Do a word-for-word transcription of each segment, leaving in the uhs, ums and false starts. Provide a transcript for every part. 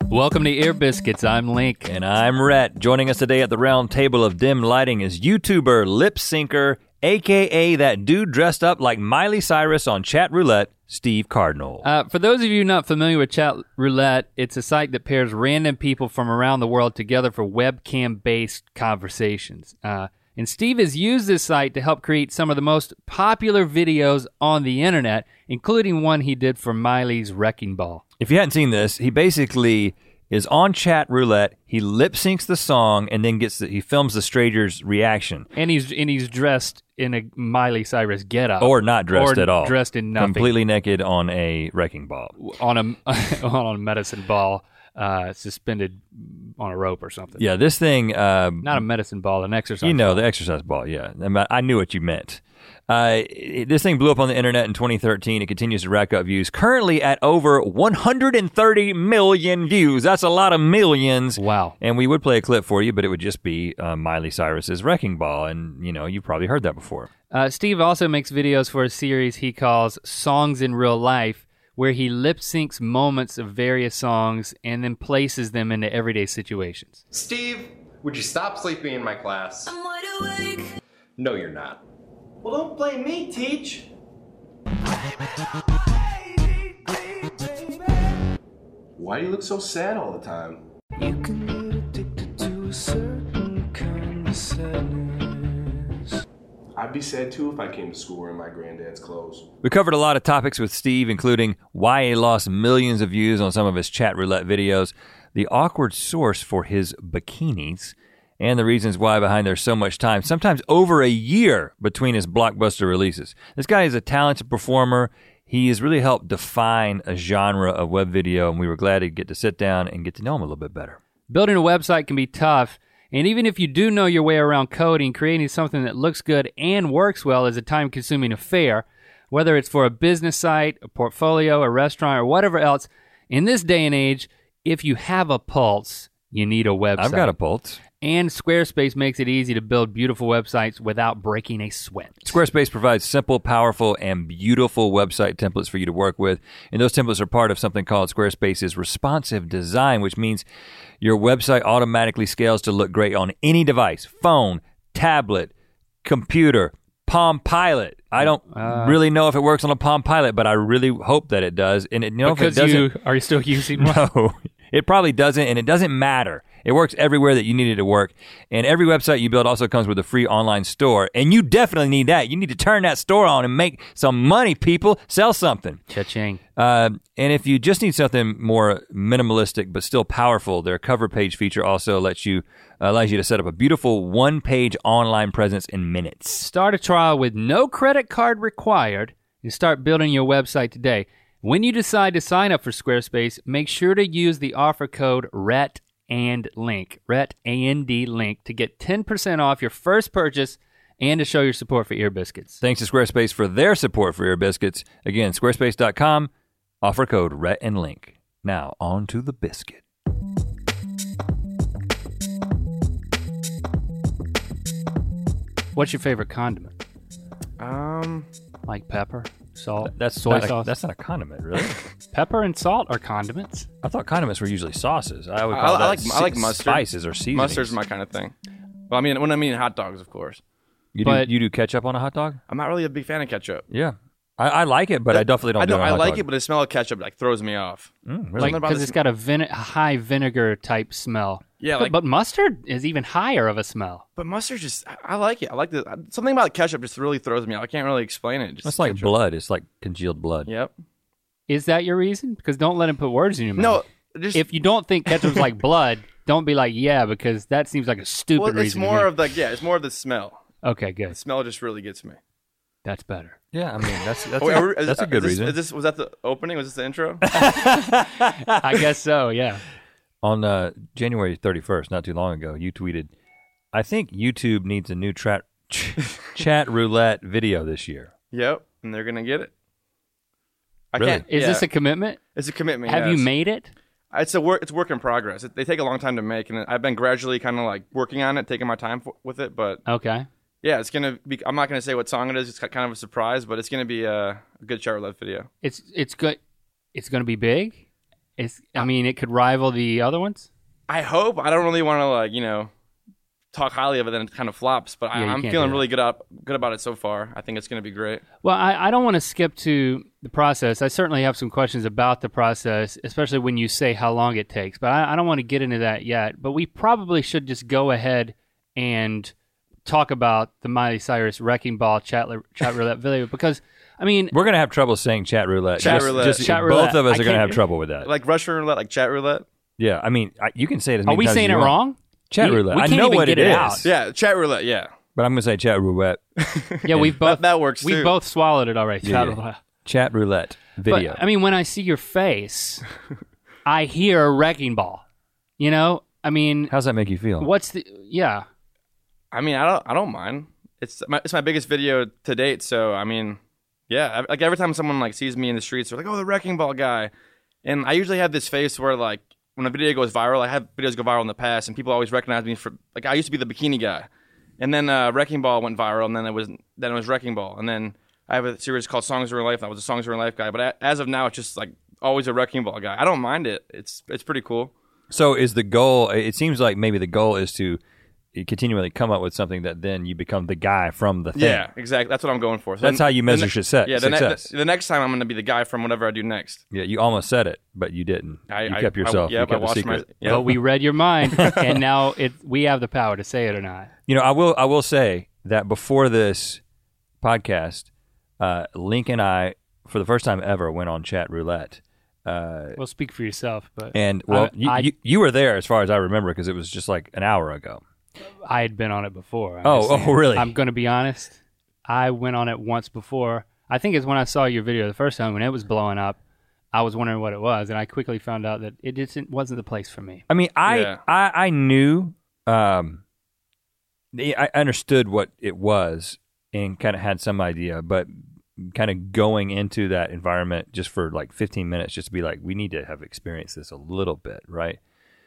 Welcome to Ear Biscuits. I'm Link. And I'm Rhett. Joining us today at the round table of dim lighting is YouTuber, lip syncer, a k a that dude dressed up like Miley Cyrus on Chat Roulette, Steve Cardinal. Uh, for those of you not familiar with Chat Roulette, it's a site that pairs random people from around the world together for webcam-based conversations. Uh, and Steve has used this site to help create some of the most popular videos on the internet, including one he did for Miley's Wrecking Ball. If you hadn't seen this, he basically is on Chat Roulette, he lip syncs the song, and then gets the, he films the stranger's reaction. And he's and he's dressed in a Miley Cyrus getup. Or not dressed or at all. dressed in nothing. Completely naked on a wrecking ball. On a, on a medicine ball, uh, suspended on a rope or something. Yeah, this thing... Uh, Not a medicine ball, an exercise You know, ball. the exercise ball, yeah. I knew what you meant. Uh, it, this thing blew up on the internet in twenty thirteen. It continues to rack up views. Currently at over one hundred thirty million views. That's a lot of millions. Wow. And we would play a clip for you, but it would just be uh, Miley Cyrus's Wrecking Ball. And, you know, you've probably heard that before. Uh, Steve also makes videos for a series he calls Songs in Real Life, where he lip syncs moments of various songs and then places them into everyday situations. Steve, would you stop sleeping in my class? I'm wide awake. No, you're not. Well, don't blame me, Teach. Why do you look so sad all the time? You can get addicted to a certain kind of sadness. I'd be sad too if I came to school wearing my granddad's clothes. We covered a lot of topics with Steve, including why he lost millions of views on some of his Chat Roulette videos, the awkward source for his bikinis, and the reasons why behind there's so much time, sometimes over a year between his blockbuster releases. This guy is a talented performer. He has really helped define a genre of web video, and we were glad to get to sit down and get to know him a little bit better. Building a website can be tough, and even if you do know your way around coding, creating something that looks good and works well is a time-consuming affair, whether it's for a business site, a portfolio, a restaurant, or whatever else. In this day and age, if you have a pulse, you need a website. I've got a pulse. And Squarespace makes it easy to build beautiful websites without breaking a sweat. Squarespace provides simple, powerful, and beautiful website templates for you to work with. And those templates are part of something called Squarespace's responsive design, which means your website automatically scales to look great on any device, phone, tablet, computer, Palm Pilot. I don't uh, really know if it works on a Palm Pilot, but I really hope that it does. And it, you know, because if it doesn't, you are you still using one? No, it probably doesn't, and it doesn't matter. It works everywhere that you need it to work. And every website you build also comes with a free online store. And you definitely need that. You need to turn that store on and make some money, people. Sell something. Cha-ching. Uh, and if you just need something more minimalistic but still powerful, their cover page feature also lets you uh, allows you to set up a beautiful one-page online presence in minutes. Start a trial with no credit card required and start building your website today. When you decide to sign up for Squarespace, make sure to use the offer code RHET and Link, Rhett and Link, to get ten percent off your first purchase and to show your support for Ear Biscuits. Thanks to Squarespace for their support for Ear Biscuits. Again, squarespace dot com, offer code Rhett and Link. Now, on to the biscuit. What's your favorite condiment? Um, Like pepper, salt, That's soy not a, sauce? that's not a condiment, really. Pepper and salt are condiments. I thought condiments were usually sauces. I would I- call I that like- I like se- mustard. spices or seasonings. mustard's my kind of thing. Well, I mean, when I mean hot dogs, of course. You but- do you do ketchup on a hot dog? I'm not really a big fan of ketchup. Yeah, I, I like it, but I definitely don't I do it know on a I hot like dog. it, but the smell of ketchup like throws me off. Mm, really? Like, Something about because the it's sm- got a vine- high vinegar type smell. Yeah, but, like- but mustard is even higher of a smell. But mustard just, I, I like it. I like the something about ketchup just really throws me off. I can't really explain it. Just It's like ketchup. blood. It's like congealed blood. Yep. Is that your reason? Because don't let him put words in your No, mouth. just If you don't think ketchup's like blood, don't be like, yeah, because that seems like a stupid well, it's reason. to more me. of like yeah, it's more of the smell. Okay, The good. smell just really gets me. That's better. Yeah, I mean that's that's, Oh, a, are we- is- that's a is good this- reason. Is this was that the opening? Was this the intro? I guess so, yeah. On uh, January thirty-first, not too long ago, you tweeted, "I think YouTube needs a new tra- ch- chat roulette video this year." Yep, and they're gonna get it. I Really? can't. Is yeah. this a commitment? It's a commitment. Have you yes. made it? It's a work. It's work in progress. It, they take a long time to make, and I've been gradually kind of like working on it, taking my time for, with it. But Okay. yeah, it's gonna be. I'm not gonna say what song it is. It's kind of a surprise, but it's gonna be a, a good chat roulette video. It's it's good. It's going to be big. It's, I mean, it could rival the other ones. I hope. I don't really want to like you know talk highly of it, then it kind of flops. But I, Yeah, you I'm can't feeling do really good up good about it so far. I think it's going to be great. Well, I, I don't want to skip to the process. I certainly have some questions about the process, especially when you say how long it takes. But I, I don't want to get into that yet. But we probably should just go ahead and talk about the Miley Cyrus Wrecking Ball chat, chat roulette video because, I mean... We're going to have trouble saying chat roulette. Chat just, roulette. Just, Chat both roulette. of us I are going to can't- have trouble with that. Like Russian roulette, like chat roulette. yeah, I mean, I, you can say it as Are many we times saying as it you want. wrong? Chat We- roulette. we I can't know even what get it it is, out. Yeah, chat roulette. Yeah. but I'm going to say chat roulette. Yeah, we've both... that works, We've too. both swallowed it already. Yeah, Chat yeah. roulette. Chat roulette video. But, I mean, when I see your face, I hear a Wrecking Ball. You know? I mean, How's that make you feel? what's the... Yeah. I mean, I don't. I don't mind. It's my it's my biggest video to date. So I mean, yeah. Like every time someone like sees me in the streets, they're like, "Oh, the Wrecking Ball guy," and I usually have this face where like when a video goes viral, I had videos go viral in the past, and people always recognize me for like I used to be the bikini guy, and then uh, Wrecking Ball went viral, and then it was then it was Wrecking Ball, and then I have a series called Songs of Real Life. I was a Songs of Real Life guy, but a- as of now, it's just like always a Wrecking Ball guy. I don't mind it. It's it's pretty cool. So is the goal, it seems like maybe the goal is to continually come up with something that then you become the guy from the thing. Yeah, exactly. That's what I'm going for. So That's then- how you the measure ne- success. Yeah, the, ne- success. the, the next time I'm going to be the guy from whatever I do next. Yeah, you almost said it, but you didn't. I, you I, kept yourself. I, yeah, you kept I the watched my. secret. Yeah. But we read your mind, and now it we have the power to say it or not. You know, I will. I will say that before this podcast, uh, Link and I, for the first time ever, went on chat roulette. Uh, Well, speak for yourself, but and well, I- you, I- you you were there as far as I remember because it was just like an hour ago. I had been on it before. I'm Oh, just oh, saying. really? I'm going to be honest. I went on it once before. I think it's when I saw your video the first time when it was blowing up. I was wondering what it was, and I quickly found out that it just wasn't the place for me. I mean, I Yeah. I, I knew, um, I understood what it was and kind of had some idea, but kind of going into that environment just for like fifteen minutes, just to be like, we need to have experienced this a little bit, right?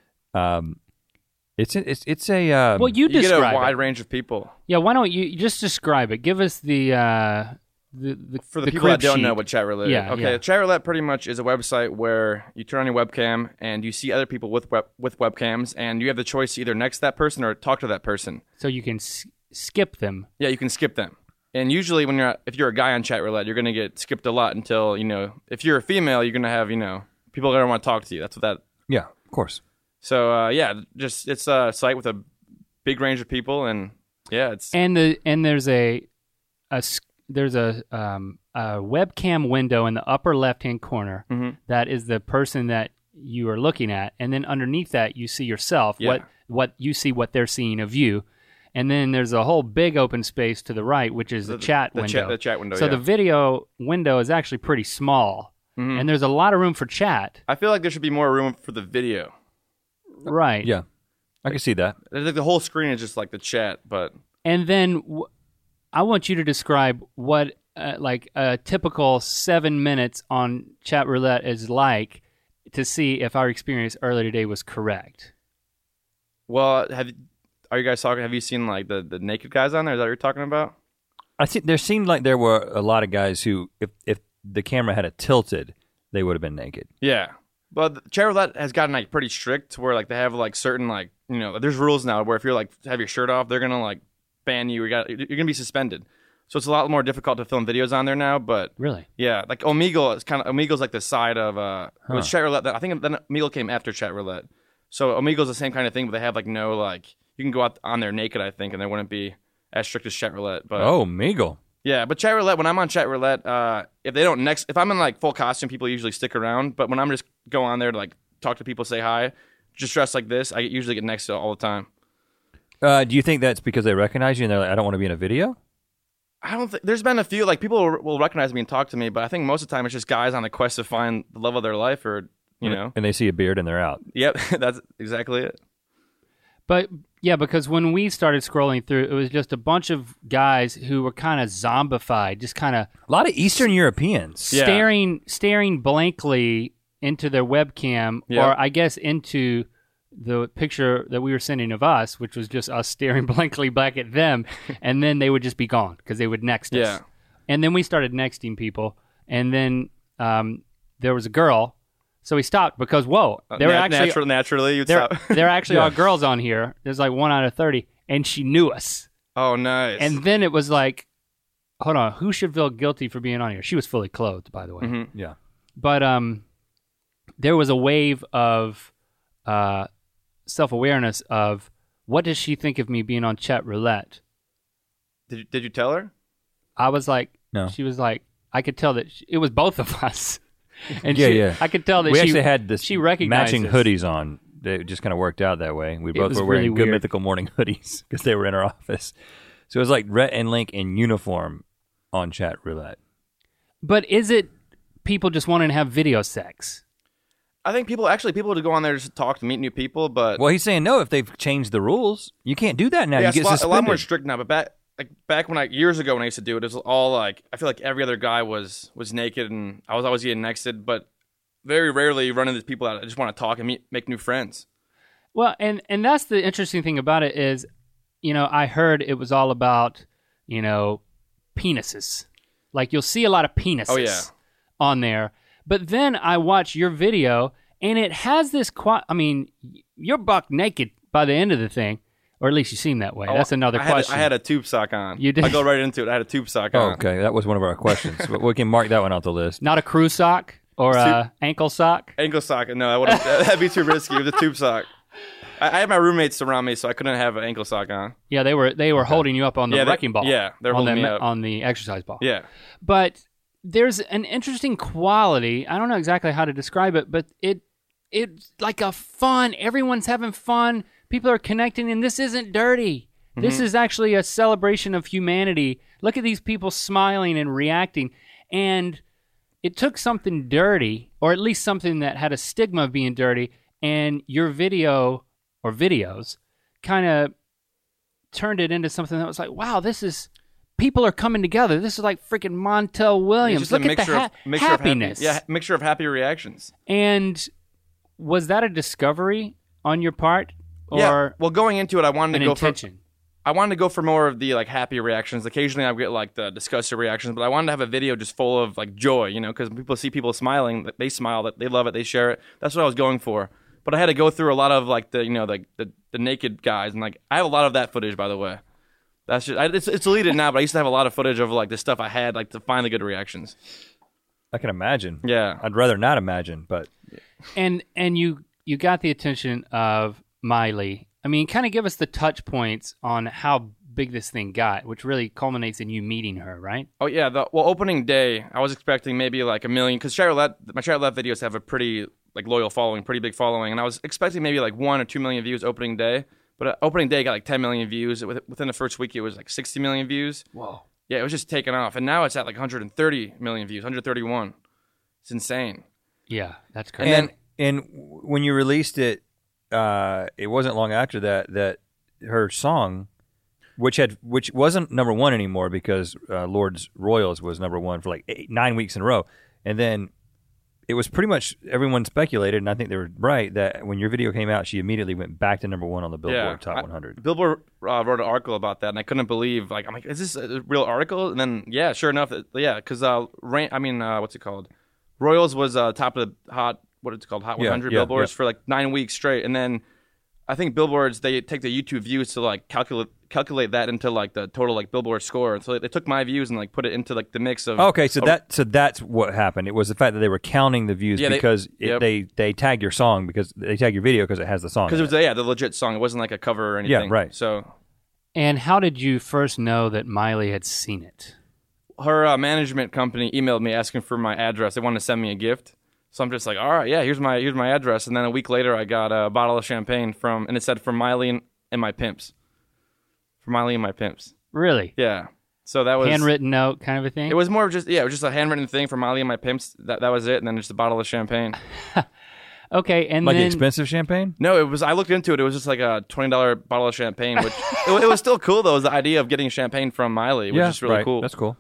Um, it's a, it's it's a um, Well, you, You get a describe wide it. range of people. Yeah, why don't you just describe it? Give us the uh, the, the For the, people that crib don't know sheet. what chat roulette Yeah, is. Okay, yeah. chat roulette pretty much is a website where you turn on your webcam and you see other people with web, with webcams, and you have the choice to either next that person or talk to that person. So you can s- skip them. Yeah, you can skip them. And usually, when you're if you're a guy on chat roulette, you're gonna get skipped a lot until you know. If you're a female, you're gonna have you know people are gonna want to talk to you. That's what that. yeah, of course. So uh, yeah, just it's a site with a big range of people, and yeah, it's And the and there's a, a s- there's a um a webcam window in the upper left hand corner Mhm. that is the person that you are looking at, and then underneath that you see yourself. Yeah. What what you see what they're seeing of you, and then there's a whole big open space to the right, which is the, chat the window. chat the chat window. so yeah. the video window is actually pretty small, Mhm. and there's a lot of room for chat. I feel like there should be more room for the video. Right. Yeah, I can see that. There's like the whole screen is just like the chat, but And then w- I want you to describe what uh, like a typical seven minutes on chat roulette is like to see if our experience earlier today was correct. well, have you, are you guys talking? Have you seen like the, the naked guys on there? Is that what you're talking about? I think there seemed like there were a lot of guys who, if if the camera had it tilted, they would have been naked. Yeah, but the chat roulette has gotten like pretty strict to where like they have like certain like you know there's rules now where if you're like have your shirt off, they're gonna like ban you. You got you're gonna be suspended. So it's a lot more difficult to film videos on there now. But Really? yeah, like Omegle is kind of Omegle's like the side of uh it was Huh. chat roulette. That, I think then Omegle came after chat roulette. So Omegle's the same kind of thing, but they have like no like you can go out on there naked. I think, and they wouldn't be as strict as chat roulette. But Oh, Meagle. yeah, but chat roulette, when I'm on chat roulette, uh, if they don't next, if I'm in like full costume, people usually stick around. But when I'm just go on there to like talk to people, say hi, just dressed like this, I usually get next to it all the time. Uh, do you think that's because they recognize you and they're like, I don't want to be in a video? I don't think there's been a few like people will, will recognize me and talk to me, but I think most of the time it's just guys on the quest to find the love of their life, or you know, And they see a beard and they're out. yep, that's exactly it. But yeah, because when we started scrolling through, it was just a bunch of guys who were kind of zombified, just kind of A lot of Eastern Europeans. Yeah. staring staring blankly into their webcam, Yeah. or I guess into the picture that we were sending of us, which was just us staring blankly back at them, and then they would just be gone because they would next us. Yeah. And then we started nexting people, and then um, there was a girl So he stopped because whoa, Uh, there were nat- actually natural, naturally, you'd there, stop. there actually Yeah. are girls on here. There's like one out of thirty, and she knew us. Oh, nice. And then it was like, hold on, who should feel guilty for being on here? She was fully clothed, by the way. Mhm. Yeah. But um, there was a wave of uh, self-awareness of what does she think of me being on chat roulette? Did you, did you tell her? I was like, No. she was like, I could tell that she, it was both of us. And Yeah, she, yeah. I could tell that We she actually had this she recognized matching us. hoodies on. It just kind of worked out that way. We It both was were wearing really Good weird. Mythical Morning hoodies because they were in our office. So it was like Rhett and Link in uniform on chat roulette. But is it people just wanting to have video sex? I think people actually people to go on there just to talk to meet new people, but Well, he's saying no. If they've changed the rules, you can't do that now. yeah, you it's get a lot, a suspended. lot more strict now. But back like back when I years ago when I used to do it, it was all like I feel like every other guy was was naked, and I was always getting nexted. But very rarely you run into people that just want to talk and meet, make new friends. Well, and and that's the interesting thing about it is, you know, I heard it was all about, you know, penises. Like you'll see a lot of penises Oh, yeah. on there. But then I watch your video and it has this qua- I mean, you're buck naked by the end of the thing, or at least you seem that way. Oh, That's another I had a- question. I had a tube sock on. You did? I go right into it. I had a tube sock Oh, on. okay, that was one of our questions. But we can mark that one off the list. Not a crew sock or a ankle sock. Ankle sock. No, that would that'd be too risky. It was a tube sock. I, I had my roommates around me, so I couldn't have an ankle sock on. Yeah, they were they were holding you up on the Yeah, they- wrecking ball. yeah, they're on holding the, me up. on the exercise ball. Yeah. But there's an interesting quality. I don't know exactly how to describe it, but it it's like a fun. Everyone's having fun. People are connecting, and this isn't dirty. Mm-hmm. This is actually a celebration of humanity. Look at these people smiling and reacting. And it took something dirty, or at least something that had a stigma of being dirty, and your video or videos kind of turned it into something that was like, wow, this is people are coming together. This is like freaking Montel Williams. It's just Look a at the mixture ha- of mixture happiness. Of happy, yeah, mixture of happy reactions. And was that a discovery on your part, or yeah. Well, going into it, I wanted an to go for intention? I wanted to go for more of the like happy reactions. Occasionally, I get like the disgusted reactions, but I wanted to have a video just full of like joy, you know, because people see people smiling, they smile, that they love it, they share it. That's what I was going for. But I had to go through a lot of like the you know the the, the naked guys, and like I have a lot of that footage, by the way. That's just I, it's it's deleted now, but I used to have a lot of footage of like the stuff I had like to find the good reactions. I can imagine. Yeah. I'd rather not imagine, but And and you you got the attention of Miley. I mean, kind of give us the touch points on how big this thing got, which really culminates in you meeting her, right? Oh yeah, the well opening day, I was expecting maybe like a million because Charlotte, my Charlotte videos have a pretty like loyal following, pretty big following, and I was expecting maybe like one or two million views opening day. But uh, opening day got like ten million views. With- Within the first week, it was like sixty million views. Whoa. Yeah, it was just taking off, and now it's at like one hundred thirty million views, one hundred thirty-one. It's insane. Yeah, that's crazy. and and when you released it, uh, it wasn't long after that that her song, which had which wasn't number one anymore because uh, Lord's Royals was number one for like eight, nine weeks in a row, and then it was pretty much everyone speculated, and I think they were right that when your video came out, she immediately went back to number one on the Billboard yeah, Top I- one hundred. Billboard uh, wrote an article about that, and I couldn't believe. Like, I'm like, is this a real article? And then, yeah, sure enough, it, yeah, because uh, Rain, I mean, uh, what's it called? Royals was uh, top of the hot, what it's called, Hot Yeah, one hundred yeah, Billboards yeah. for like nine weeks straight, and then I think Billboards they take the YouTube views to like calculate calculate that into like the total like Billboard score. And so they took my views and like put it into like the mix of. Okay, so of- that so that's what happened. It was the fact that they were counting the views Yeah, they- because it, yep. they they tagged your song because they tag your video because it has the song. because in it was yeah the legit song. It wasn't like a cover or anything. right. So And how did you first know that Miley had seen it? her uh, management company emailed me asking for my address. They wanted to send me a gift. So I'm just like, all right, yeah, here's my here's my address. And then a week later, I got a bottle of champagne from, and it said from Miley and, and my pimps. From Miley and my pimps. Really? Yeah. So that was Handwritten note kind of a thing? It was more of just yeah, it was just a handwritten thing from Miley and my pimps. That that was it, and then just a bottle of champagne. Okay, and like then expensive champagne. No, it was. I looked into it. It was just like a twenty dollar bottle of champagne, which it, it was still cool though. It was the idea of getting champagne from Miley, which yeah, is really right. cool. That's cool.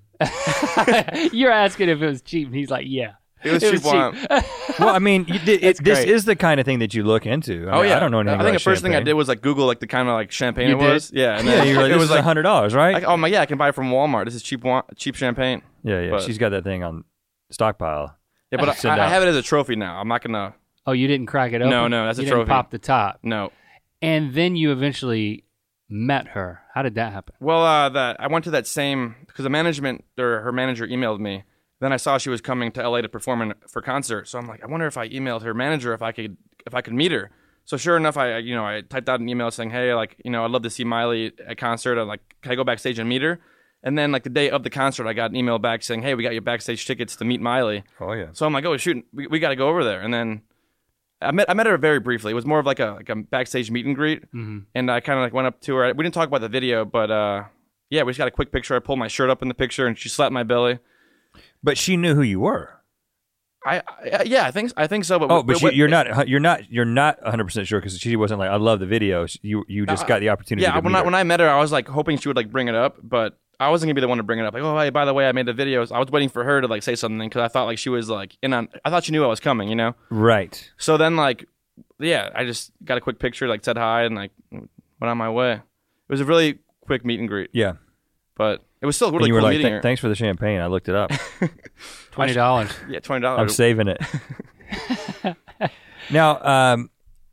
you're asking if it was cheap, and he's like, yeah. It was It cheap was wine. Well, I mean, you did, That's it, this great. is the kind of thing that you look into. I Oh mean, yeah, I don't know anything I think about the first thing I champagne. did was like Google like the kind of like champagne You it did? was. Yeah, and Yeah, then you're like, it this was is like a hundred dollars, right? Like, oh my, yeah, I can buy it from Walmart. This is cheap, wa- cheap champagne. yeah, yeah. but- She's got that thing on stockpile. Yeah, but Send I, I out. have it as a trophy now. I'm not gonna. Oh, you didn't crack it open? No, no, that's a you trophy. didn't pop the top. No. And then you eventually met her. How did that happen? Well, uh, that I went to that same because the management or her manager emailed me. Then I saw she was coming to L A to perform in, for concert. So I'm like, I wonder if I emailed her manager if I could if I could meet her. So sure enough, I you know I typed out an email saying, hey, like you know I'd love to see Miley at concert. I'm like, can I go backstage and meet her? And then like the day of the concert, I got an email back saying, hey, we got your backstage tickets to meet Miley. Oh yeah. So I'm like, oh shoot, we, we got to go over there. And then I met I met her very briefly. It was more of like a like a backstage meet and greet. Mm-hmm. And I kind of like went up to her. We didn't talk about the video, but uh, yeah, we just got a quick picture. I pulled my shirt up in the picture, and she slapped my belly. But she knew who you were. I, I yeah, I think I think so. But Oh, but but- she, you're not you're not you're not one hundred percent sure because she wasn't like I love the video. You you just Uh, got the opportunity. Yeah, to when meet I her. when I met her, I was like hoping she would like bring it up, but I wasn't gonna be the one to bring it up. Like, oh, hey, by the way, I made the videos. I was waiting for her to like say something because I thought like she was like in on. I thought she knew I was coming, you know. Right. So then like, yeah, I just got a quick picture, like said hi, and like went on my way. It was a really quick meet and greet, Yeah. but it was still And really you cool were like, meeting "Th- her. thanks for the champagne. I looked it up. twenty dollars. Yeah, twenty I'm dollars. saving it. Now, um,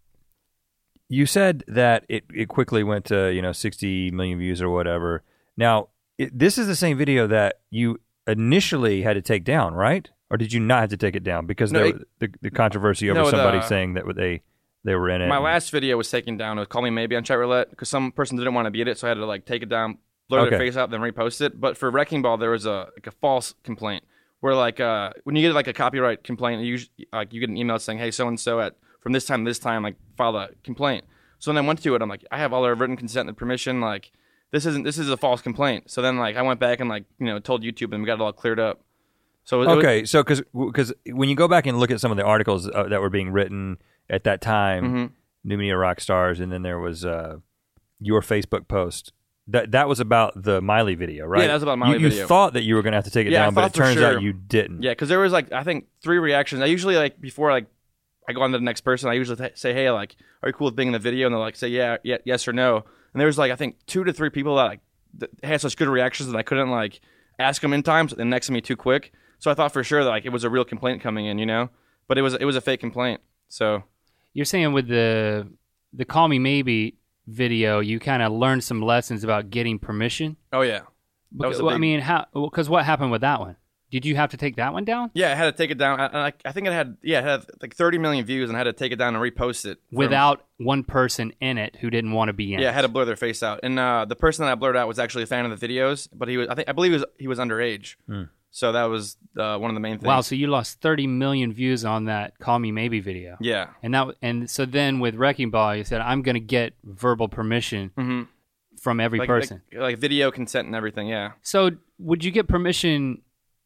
you said that it, it quickly went to, you know, sixty million views or whatever. Now, it, this is the same video that you initially had to take down, right? Or did you not have to take it down because No, there, it- the, the controversy over no, the- somebody saying that they they were in it? My last video was taken down. It was Call Me Maybe on Chat Roulette because some person didn't want to be in it, so I had to like take it down, blur Okay. their face out, then repost it. But for Wrecking Ball, there was a like a false complaint where like uh, when you get like a copyright complaint, you usually, like you get an email saying, "Hey, so and so at from this time to this time, like file a complaint." So when I went to it, I'm like, I have all their written consent and permission. Like this isn't this is a false complaint. So then like I went back and like you know told YouTube and we got it all cleared up. So it was, Okay, so because because when you go back and look at some of the articles uh, that were being written at that time, Mhm. New Media Rock Stars, and then there was uh, your Facebook post. That that was about the Miley video, right? Yeah, that was about Miley you, you video. thought that you were going to have to take it Yeah, I down, but thought it for turns sure. out you didn't. Yeah, because there was like I think three reactions. I usually like before like I go on to the next person. I usually th- say, "Hey, like, are you cool with being in the video?" And they'll like say, "Yeah, yeah, yes or no." And there was like I think two to three people that like that had such good reactions that I couldn't like ask them in time. So they next to me too quick. So I thought for sure that like it was a real complaint coming in, you know. But it was it was a fake complaint. So You're saying with the the Call Me Maybe video, you kind of learned some lessons about getting permission. oh yeah, that was a Well, I big- mean, how? Because what happened with that one? Did you have to take that one down yeah, I had to take it down. I, I, I think it had yeah, it had like thirty million views, and I had to take it down and repost it from- without one person in it who didn't want to be in Yeah, it? I had to blur their face out, and uh, the person that I blurred out was actually a fan of the videos, but he was I think I believe he was he was underage, so that was uh, one of the main things. Wow, so you lost thirty million views on that Call Me Maybe video. yeah, And that and so then with Wrecking Ball, you said, I'm going to get verbal permission Mhm. from every like, person. like like video consent and everything. Yeah, So would you get permission?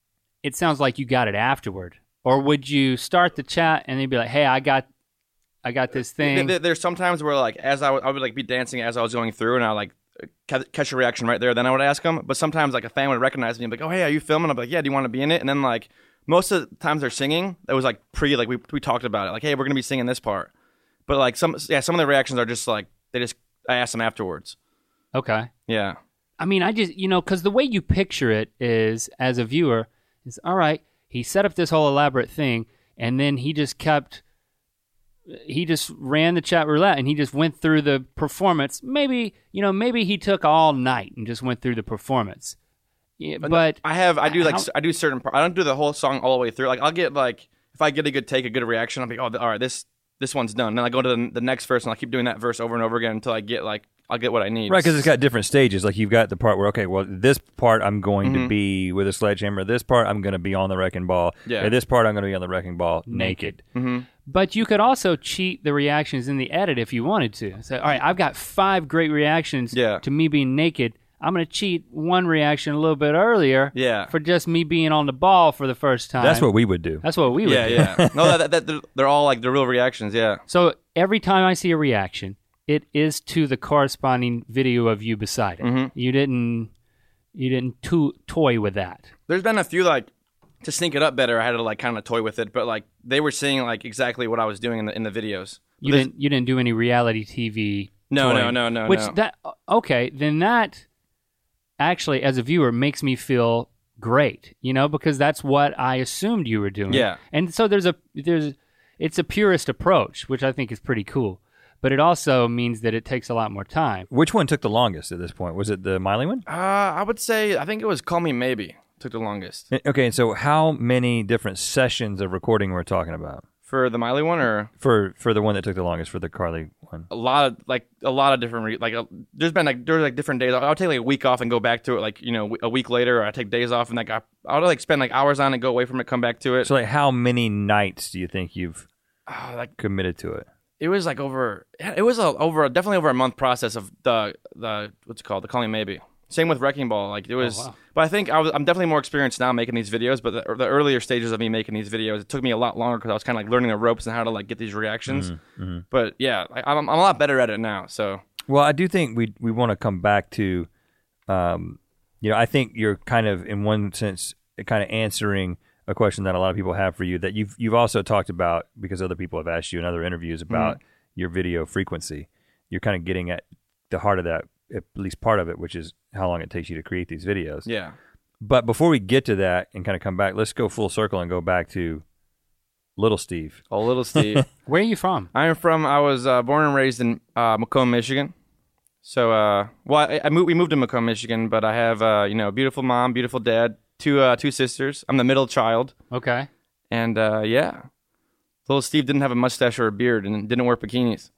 It sounds like you got it afterward. Or would you start the chat and they'd be like, hey, I got I got this thing. There- there- there's sometimes where like as I would, I would like be dancing as I was going through, and I like ca- catch a reaction right there. Then I would ask them, but sometimes like a fan would recognize me and be like, oh hey, are you filming? I'm like, yeah, do you want to be in it? And then like most of the times they're singing, that was like pre like we we talked about it, like hey, we're gonna be singing this part. But like some yeah, some of the reactions are just like they just I asked them afterwards. Okay. Yeah. I mean, I just, you know, because the way you picture it is, as a viewer, is all right, he set up this whole elaborate thing, and then he just kept, he just ran the chat roulette, and he just went through the performance. Maybe, you know, maybe he took all night and just went through the performance. Yeah, but I have I do like How- I do certain part. I don't do the whole song all the way through. Like I'll get like if I get a good take, a good reaction, I'll be oh all right this this one's done. Then I go to the, the next verse and I keep doing that verse over and over again until I get like I'll get what I need. Right, because it's got different stages. Like you've got the part where, okay, well, this part I'm going Mm-hmm. to be with a sledgehammer. This part I'm going to be on the wrecking ball. Yeah. And this part I'm going to be on the wrecking ball naked. Mm-hmm. But you could also cheat the reactions in the edit if you wanted to. Say, all right, I've got five great reactions Yeah. to me being naked. I'm going to cheat one reaction a little bit earlier Yeah. for just me being on the ball for the first time. That's what we would do. That's what we would Yeah, do. yeah. No, that, that, that they're all like the real reactions. Yeah. So every time I see a reaction, it is to the corresponding video of you beside it. Mhm. You didn't you didn't to- toy with that. There's been a few like to sync it up better. I had to like kind of toy with it, but like they were seeing like exactly what I was doing in the in the videos. You There's- didn't you didn't do any reality T V. No, toying. no, no, no, Which no. that okay, then that actually as a viewer makes me feel great, you know, because that's what I assumed you were doing. Yeah. And so there's a there's it's a purist approach, which I think is pretty cool. But it also means that it takes a lot more time. Which one took the longest at this point? Was it the Miley one? Uh, I would say I think it was Call Me Maybe took the longest Eh, Okay, and so how many different sessions of recording we're talking about for the Miley one, or for for the one that took the longest for the Carly one? a lot of like a lot of different re- like uh there's been like there's like different days. I'll take like a week off and go back to it like you know a week later, or I take days off and like I I'll like spend like hours on it, go away from it, come back to it. So like, how many nights do you think you've uh, like committed to it? it was like over it was a, over definitely over a month process of the the what's it called the Call Me Maybe. Same with Wrecking Ball. Like it was, wow. but I think I was I'm definitely more experienced now making these videos. But the, the earlier stages of me making these videos, it took me a lot longer because I was kind of like learning the ropes and how to like get these reactions. Mm-hmm. But yeah, I, I'm I'm a lot better at it now. So Well, I do think we we want to come back to, um, you know, I think you're kind of in one sense kind of answering a question that a lot of people have for you that you've you've also talked about because other people have asked you in other interviews about Mm-hmm. your video frequency. You're kind of getting at the heart of that, at least part of it, which is how long it takes you to create these videos. yeah, But before we get to that and kind of come back, let's go full circle and go back to Little Steve. oh little Steve. Where are you from? I'm from. I was uh, born and raised in uh, Macomb, Michigan. So, uh, well, I, I moved. We moved to Macomb, Michigan, but I have uh, you know a beautiful mom, beautiful dad, two uh, two sisters. I'm the middle child, Okay. and uh, yeah, little Steve didn't have a mustache or a beard and didn't wear bikinis.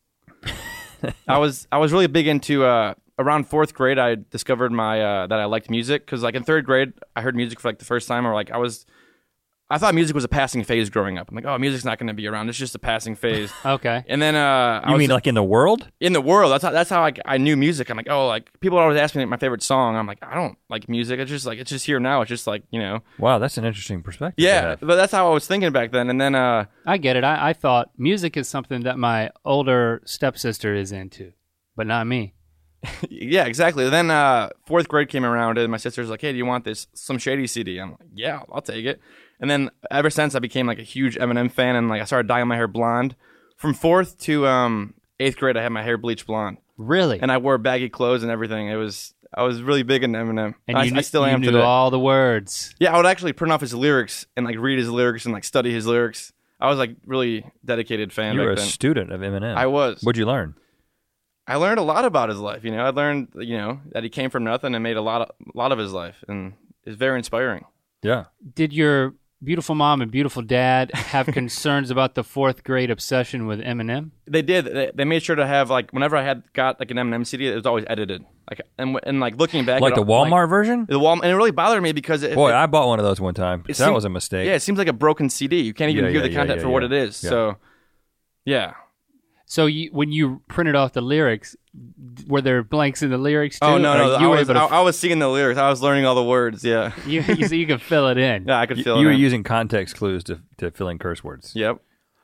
I was I was really big into uh, around fourth grade. I discovered my uh, that I liked music because like in third grade I heard music for like the first time, or like I was I thought music was a passing phase growing up. I'm like, oh, music's not going to be around. It's just a passing phase. Okay. And then uh, I You was mean like in the world? in the world. That's how that's how I, I knew music. I'm like, oh, like people always ask me my favorite song. I'm like, I don't like music. It's just like it's just here now. It's just like you know. Wow, that's an interesting perspective. to Yeah, have. but that's how I was thinking back then. And then uh, I get it. I, I thought music is something that my older stepsister is into, but not me. yeah, exactly. Then uh, fourth grade came around, and my sister's like, "Hey, do you want this some Shady C D?" I'm like, "Yeah, I'll take it." And then ever since, I became like a huge Eminem fan, and like I started dyeing my hair blonde. From fourth to um, eighth grade, I had my hair bleached blonde, Really? and I wore baggy clothes and everything. It was I was really big into Eminem. And I, you, I knew- still you am knew today. all the words. Yeah, I would actually print off his lyrics and like read his lyrics and like study his lyrics. I was like really dedicated fan You back were a then. student of Eminem. I was. What'd you learn? I learned a lot about his life. You know, I learned you know that he came from nothing and made a lot of a lot of his life, and it's very inspiring. Yeah. Did your beautiful mom and beautiful dad have concerns about the fourth grade obsession with Eminem? They did. They, they made sure to have like whenever I had got like an Eminem C D, it was always edited. Like and and like looking back, Like at the all- Walmart like, version? the Walmart, and it really bothered me because it, Boy, it, I bought one of those one time. it That seemed- was a mistake. yeah, it seems like a broken C D. You can't even Yeah, hear yeah, the yeah, content yeah, for what yeah. it is. Yeah. So, yeah. So you, when you printed off the lyrics, were there blanks in the lyrics too? Oh no, Or no, you I were was able I, to, I was singing the lyrics. I was learning all the words. Yeah, you, you, so you can fill it in. yeah, I could You, feel you it. were in. using context clues to to fill in curse words. Yep.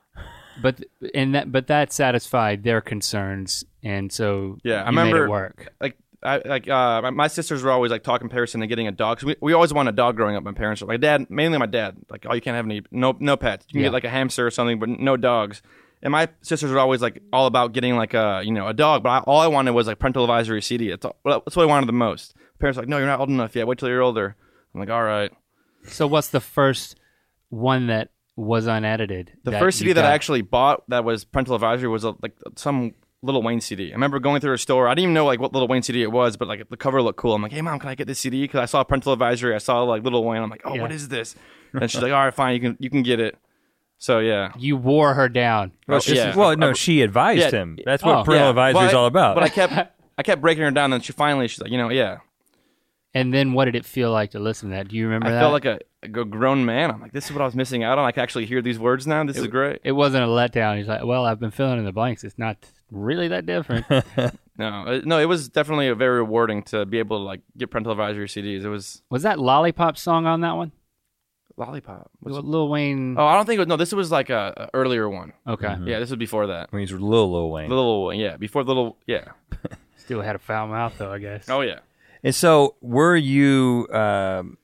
But and that but that satisfied their concerns, and so Yeah, I you made remember- it work. Like I like uh my, my sisters were always like talking Pearson and getting a dog. 'Cause we we always wanted a dog growing up. My parents, were- my dad, mainly my dad. Like, oh, you can't have any no no pets. You can Yeah. get like a hamster or something, but no dogs. And my sisters were always like all about getting like a you know a dog. But I, all I wanted was like parental advisory C D. That's, all, that's what I wanted the most. Parents were like, no, you're not old enough yet. Wait till you're older. I'm like, all right. So what's the first one that was unedited? The that first C D you that I got? actually bought that was parental advisory was a, like some Lil Wayne C D. I remember going through a store. I didn't even know like what Lil Wayne C D it was, but like the cover looked cool. I'm like, hey mom, can I get this C D? Because I saw parental advisory. I saw like Lil Wayne. I'm like, oh, Yeah. what is this? And she's like, all right, fine, you can you can get it. So yeah. You wore her down. Well, This is- yeah. well, no, she advised Yeah. him. That's what Oh. parental Yeah. advisory is But I- all about. But I kept I kept breaking her down. And she finally she's like, you know, yeah. And then what did it feel like to listen to that? Do you remember I that? felt like a, a grown man. I'm like, this is what I was missing out on. I can actually hear these words now. This is great. It wasn't a letdown. He's like, well, I've been filling in the blanks. It's not really that different. No, it, no, it was definitely a very rewarding to be able to like get parental advisory C Ds. It was Was that Lollipop song on that one? Lollipop. What's- Lil Wayne. Oh, I don't think it was. No, this was like a, a earlier one. Okay. Yeah, this was before that. I mean, he's little Lil Wayne. Little, yeah, before the little, yeah. Still had a foul mouth, though, I guess. Oh yeah. And so, were you um,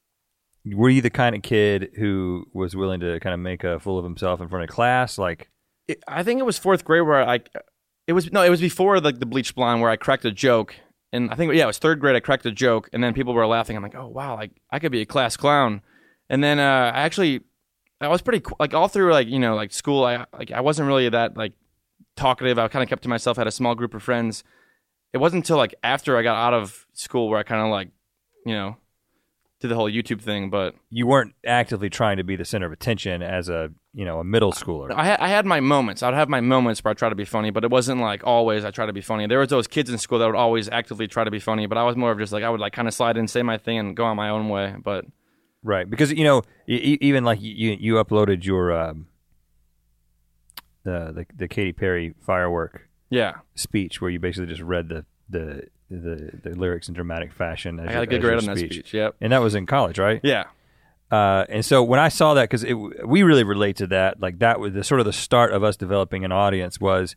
were you the kind of kid who was willing to kind of make a fool of himself in front of class? Like, It, I think it was fourth grade where I, it was no, it was before like the bleach blonde where I cracked a joke and I think yeah, it was third grade. I cracked a joke, and then people were laughing. I'm like, oh wow, like I could be a class clown. And then uh, I actually, I was pretty like all through like you know like school. I like I wasn't really that like talkative. I kind of kept to myself. Had a small group of friends. It wasn't until like after I got out of school where I kind of like, you know, did the whole YouTube thing. But You weren't actively trying to be the center of attention as a, you know, a middle schooler. I, I had my moments. I'd have my moments where I try to be funny, but it wasn't like always I try to be funny. There was those kids in school that would always actively try to be funny, but I was more of just like I would like kind of slide in, say my thing, and go on my own way. But Right, because you know, e- even like you, you uploaded your um, the the the Katy Perry firework yeah, speech, where you basically just read the the the, the lyrics in dramatic fashion. As I got your- a good as your grade on that speech. Yep. and that was in college, right? Yeah. Uh, and so when I saw that, because we really relate to that, like that was the sort of the start of us developing an audience. Was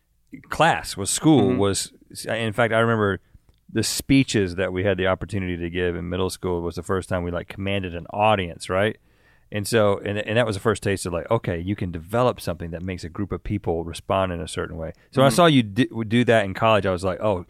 class, was school, Mm-hmm. was in fact I remember the speeches that we had the opportunity to give in middle school was the first time we like commanded an audience, right? And so, and, and that was the first taste of like, okay, you can develop something that makes a group of people respond in a certain way. So Mm-hmm. when I saw you di- do that in college, I was like, oh,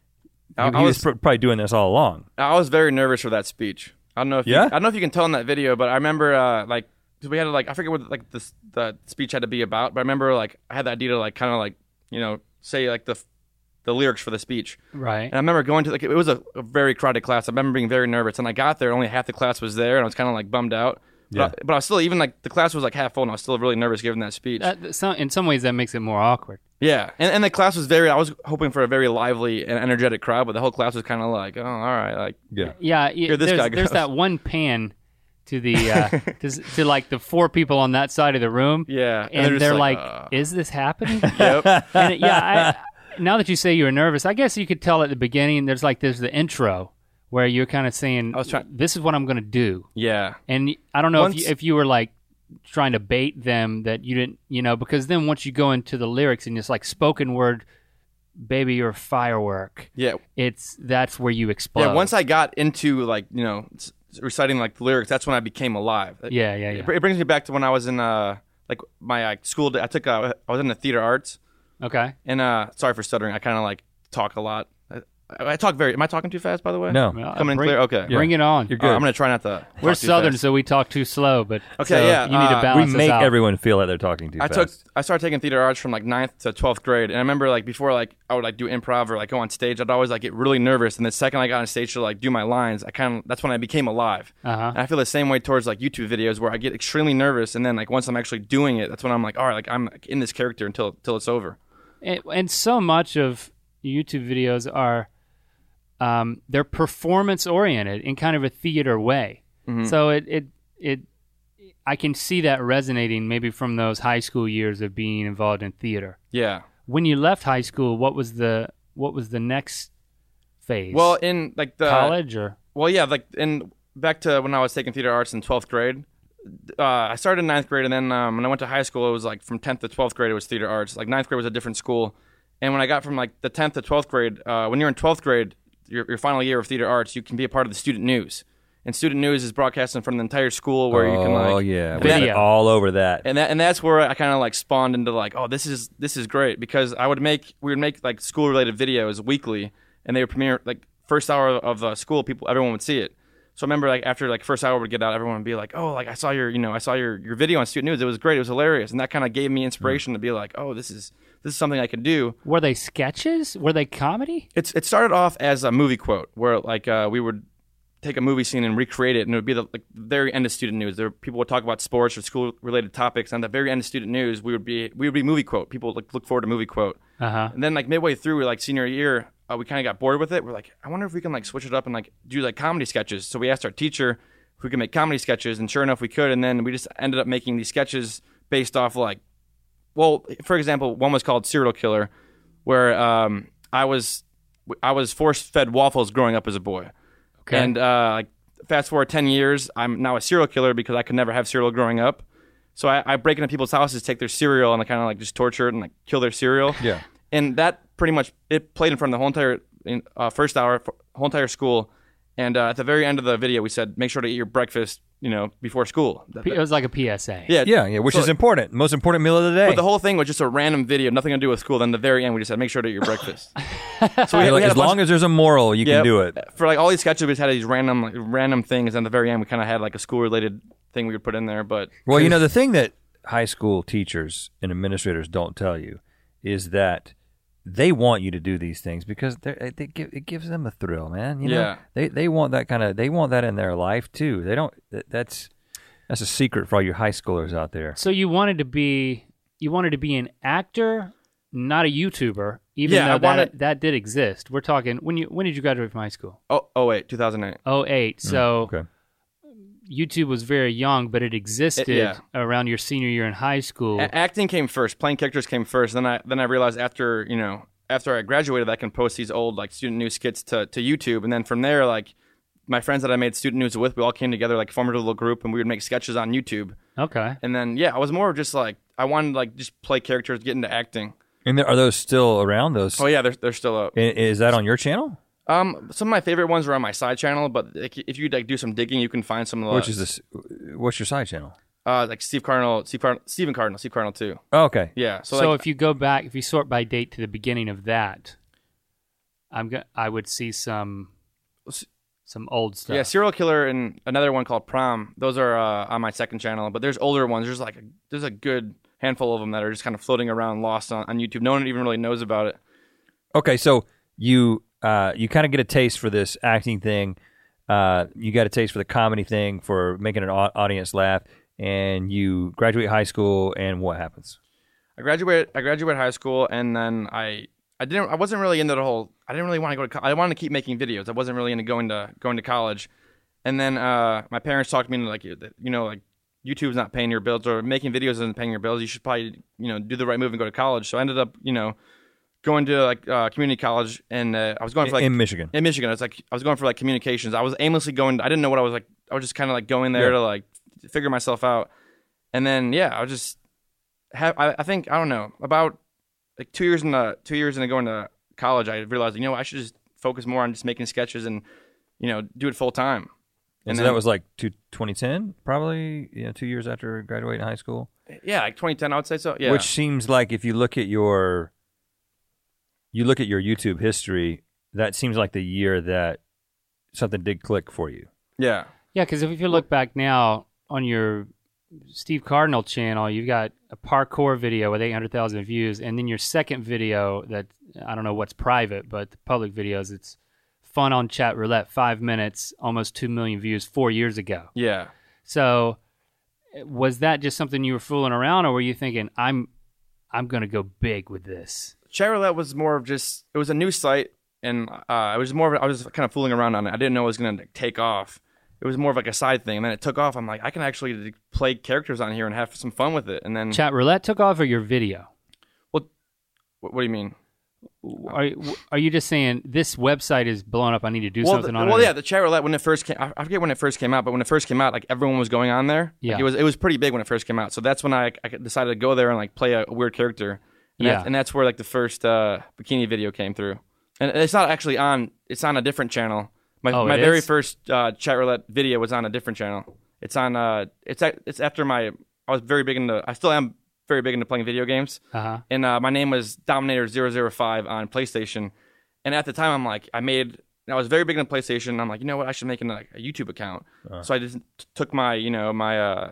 I- he, I he was, was- pr- probably doing this all along. I was very nervous for that speech. I don't know if Yeah? you, I don't know if you can tell in that video, but I remember uh, like 'cause we had to, like I forget what like the the speech had to be about, but I remember like I had the idea to like kind of like you know say like the the lyrics for the speech. Right. And I remember going to like it was a, a very crowded class. I remember being very nervous, and I got there, only half the class was there, and I was kind of like bummed out. But, Yeah. I, but I was still even like the class was like half full, and I was still really nervous giving that speech. That, some, in some ways, that makes it more awkward. Yeah, and and the class was very. I was hoping for a very lively and energetic crowd, but the whole class was kind of like, oh, all right, like Yeah. Yeah, y- Here this there's, guy there's goes. that one pan to the uh, to, s- to like the four people on that side of the room. yeah, and, and, they're, they're, just like, uh, "Is this happening?" yep, and it, yeah, I, now that you say you were nervous, I guess you could tell at the beginning. There's like there's the intro where you're kind of saying, I was trying- "This is what I'm going to do," yeah. and I don't know if Once- you, if you were like trying to bait them that you didn't, you know, because then once you go into the lyrics and it's like spoken word, "Baby, you're a firework," Yeah, it's that's where you explode. yeah. Once I got into like you know s- reciting like the lyrics, that's when I became alive. It, yeah, yeah, yeah. it br- it brings me back to when I was in uh like my uh, school. Day. I took uh, I was in the theater arts, Okay. and uh sorry for stuttering. I kind of like talk a lot. I, I talk very. Am I talking too fast? By the way, No. Well, coming in bring, clear. Okay, Bring it on. You're Uh, good. I'm gonna try not to. We're talk too Southern, fast. so we talk too slow, but Okay, so yeah, you need to uh, we balance make us out. everyone feel like they're talking too I fast. took I started taking theater arts from like ninth to twelfth grade, and I remember like before like I would like do improv or like go on stage, I'd always like get really nervous, and the second I got on stage to like do my lines, I kind of that's when I became alive. Uh-huh. And I feel the same way towards like YouTube videos where I get extremely nervous, and then like once I'm actually doing it, that's when I'm like, all right, like I'm like, in this character until until it's over. And, and so much of YouTube videos are um, they're performance oriented in kind of a theater way. Mm-hmm. So it, it it I can see that resonating maybe from those high school years of being involved in theater. Yeah. When you left high school, what was the what was the next phase? Well, in like the college or Well, yeah, like in back to when I was taking theater arts in twelfth grade. Uh, I started in ninth grade, and then um, when I went to high school, it was like from tenth to twelfth grade, it was theater arts. Like ninth grade was a different school, and when I got from like the tenth to twelfth grade, uh, when you're in twelfth grade, your, your final year of theater arts, you can be a part of the student news, and student news is broadcasting from the entire school where you can like oh yeah, we Video. got all over that. and that and that's where I kind of like spawned into like, oh, this is this is great, because I would make we would make like school related videos weekly, and they would premiere like first hour of uh, school, people everyone would see it. So I remember like after like first hour would get out, everyone would be like, oh, like I saw your you know I saw your your video on student news, it was great, it was hilarious, and that kind of gave me inspiration to be like, oh, this is this is something I could do. were they sketches? Were they comedy? It's it started off as a movie quote where like uh, we would take a movie scene and recreate it, and it would be the like, very end of student news. There people would talk about sports or school related topics, and at the very end of student news, we would be we would be movie quote. People would like look forward to movie quote, Uh huh. and then like midway through, like senior year, uh, we kind of got bored with it. We're like, I wonder if we can like switch it up and like do like comedy sketches. So we asked our teacher if we could make comedy sketches, and sure enough, we could. And then we just ended up making these sketches based off like, well, for example, one was called Serial Killer, where um, I was I was force fed waffles growing up as a boy. Okay. And uh, like fast forward ten years, I'm now a serial killer because I could never have cereal growing up. So I, I break into people's houses, take their cereal, and I kind of like just torture it and like kill their cereal. Yeah. And that pretty much it played in front of the whole entire uh, first hour, whole entire school. And uh, at the very end of the video, we said, make sure to eat your breakfast you know, before school. That- P- It was like a P S A. yeah, Yeah, yeah, which So- is important. Most important meal of the day. But the whole thing was just a random video, nothing to do with school. Then the very end, we just said, make sure to eat your breakfast. So You're like, had a as bunch- long as there's a moral, you Yep. can do it. For like all these sketches, we just had these random, like, random things. And at the very end, we kind of had like a school-related thing we would put in there. But Well, you know, the thing that high school teachers and administrators don't tell you is that they want you to do these things because they're- they give, it gives them a thrill, man. You know? Yeah. They they want that kind of they want that in their life too. They don't. That, that's that's a secret for all you high schoolers out there. So you wanted to be you wanted to be an actor, not a YouTuber, even Yeah, though I that wanted- that did exist. We're talking when you when did you graduate from high school? oh, oh wait, two thousand eight. Oh eight. So Okay. YouTube was very young, but it existed It- yeah. around your senior year in high school. A- acting came first. Playing characters came first. Then I then I realized after you know after I graduated, I can post these old like student news skits to to YouTube, and then from there, like my friends that I made student news with, we all came together, like formed a little group, and we would make sketches on YouTube. Okay. And then yeah, I was more of just like I wanted to, like just play characters, get into acting. And there, are those still around? Those Oh yeah, they're they're still up. I- is that on your channel? Um, some of my favorite ones are on my side channel, but like, if you like do some digging, you can find some of the Which is this? What's your side channel? uh like Steve Cardinal, Steve Cardinal, Steven Cardinal, Steve Cardinal too. Oh, okay. Yeah. So, So, like, if you go back, if you sort by date to the beginning of that, I'm go- I would see some some old stuff. yeah, Serial Killer and another one called Prom. Those are uh, on my second channel, but there's older ones. There's like a, there's a good handful of them that are just kind of floating around, lost on, on YouTube. No one even really knows about it. Okay, so you uh, you kind of get a taste for this acting thing. Uh, you got a taste for the comedy thing, for making an au- audience laugh, and you graduate high school. And what happens? I graduated. I graduated high school, and then I I didn't. I wasn't really into the whole. I didn't really want to go to. Co- I wanted to keep making videos. I wasn't really into going to going to college. And then uh, my parents talked me into like you know like YouTube's not paying your bills, or making videos isn't paying your bills. You should probably you know do the right move and go to college. So I ended up you know going to like uh, community college, and uh, I was going for like in Michigan. in Michigan. It's like I was going for like communications. I was aimlessly going. I didn't know what I was like. I was just kind of like going there Yeah. to like figure myself out. And then yeah, I was just have. I, I think I don't know about like two years into two years into going to college. I realized you know I should just focus more on just making sketches and you know do it full time. And so that was like two, twenty ten, probably, you know, two years after graduating high school. yeah, like twenty ten. I would say so. Yeah, Which seems like if you look at your, you look at your YouTube history, that seems like the year that something did click for you. yeah. Yeah, because if you look back now on your Steve Cardinal channel, you've got a parkour video with eight hundred thousand views, and then your second video that, I don't know what's private, but the public videos, it's fun on chat roulette, five minutes, almost two million views four years ago. Yeah. So was that just something you were fooling around, or were you thinking, I'm I'm going to go big with this? Chat Roulette was more of just, it was a new site, and uh, I was more of, I was kind of fooling around on it. I didn't know it was going to take off. It was more of like a side thing, and then it took off. I'm like, I can actually play characters on here and have some fun with it. And then, Chat roulette took off, or your video? what, what do you mean? Are, are you just saying this website is blowing up, I need to do Well, something the, on well, it? yeah, the Chat Roulette when it first came, I I forget when it first came out, but when it first came out, like everyone was going on there. Like, Yeah. it was it was pretty big when it first came out. So that's when I, I decided to go there and like play a, a weird character. And Yeah. That's, and that's where like the first uh, bikini video came through. And it's not actually on. It's on a different channel. My Oh, my it very is? first uh, Chat Roulette video was on a different channel. It's on. Uh, it's a- it's after my. I was very big into. I still am very big into playing video games. Uh-huh. And uh, my name was Dominator zero zero five on PlayStation. And at the time, I'm like, I made. I was very big into PlayStation. And I'm like, you know what? I should make an, like, a YouTube account. So I just t- took my, you know, my uh,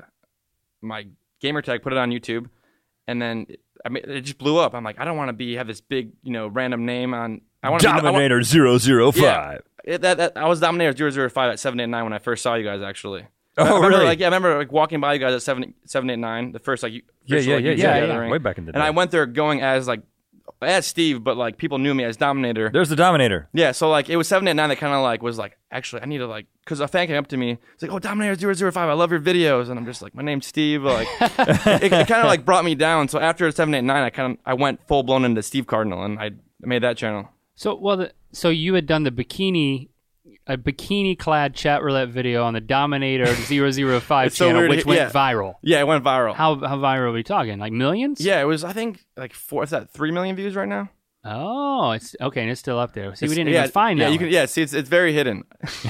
my gamer tag, put it on YouTube, and then it, I mean, it just blew up. I'm like, I don't want to be have this big, you know, random name on. I want to Dominator zero zero Yeah. five. It, that, that, I was Dominator zero zero five at seven eight nine when I first saw you guys, actually. Oh, I remember, really? Like, yeah, I remember like walking by you guys at seven seven eight nine, the first like you- Yeah, first, yeah, like, yeah, YouTube yeah, yeah. gathering. Way back in the And day. I went there going as like as Steve, but like people knew me as Dominator. There's the Dominator. Yeah, so like it was seven eight nine that kind of like was like, actually I need to like, because a fan came up to me, it's like, oh, Dominator zero zero five, I love your videos, and I'm just like, my name's Steve. Like it, it kind of like brought me down. So after seven eight nine, I kind of I went full blown into Steve Cardinal, and I made that channel. So well, the, so you had done the bikini, a bikini-clad chat roulette video on the Dominator zero zero five It's so channel, weird to which hear- went yeah. viral. Yeah, it went viral. How how viral are we talking? Like millions? Yeah, it was I think like four. Is that three million views right now? Oh, it's okay, and it's still up there. See, we It's- didn't yeah, even find yeah, that you one. can. Yeah, see, it's it's very hidden.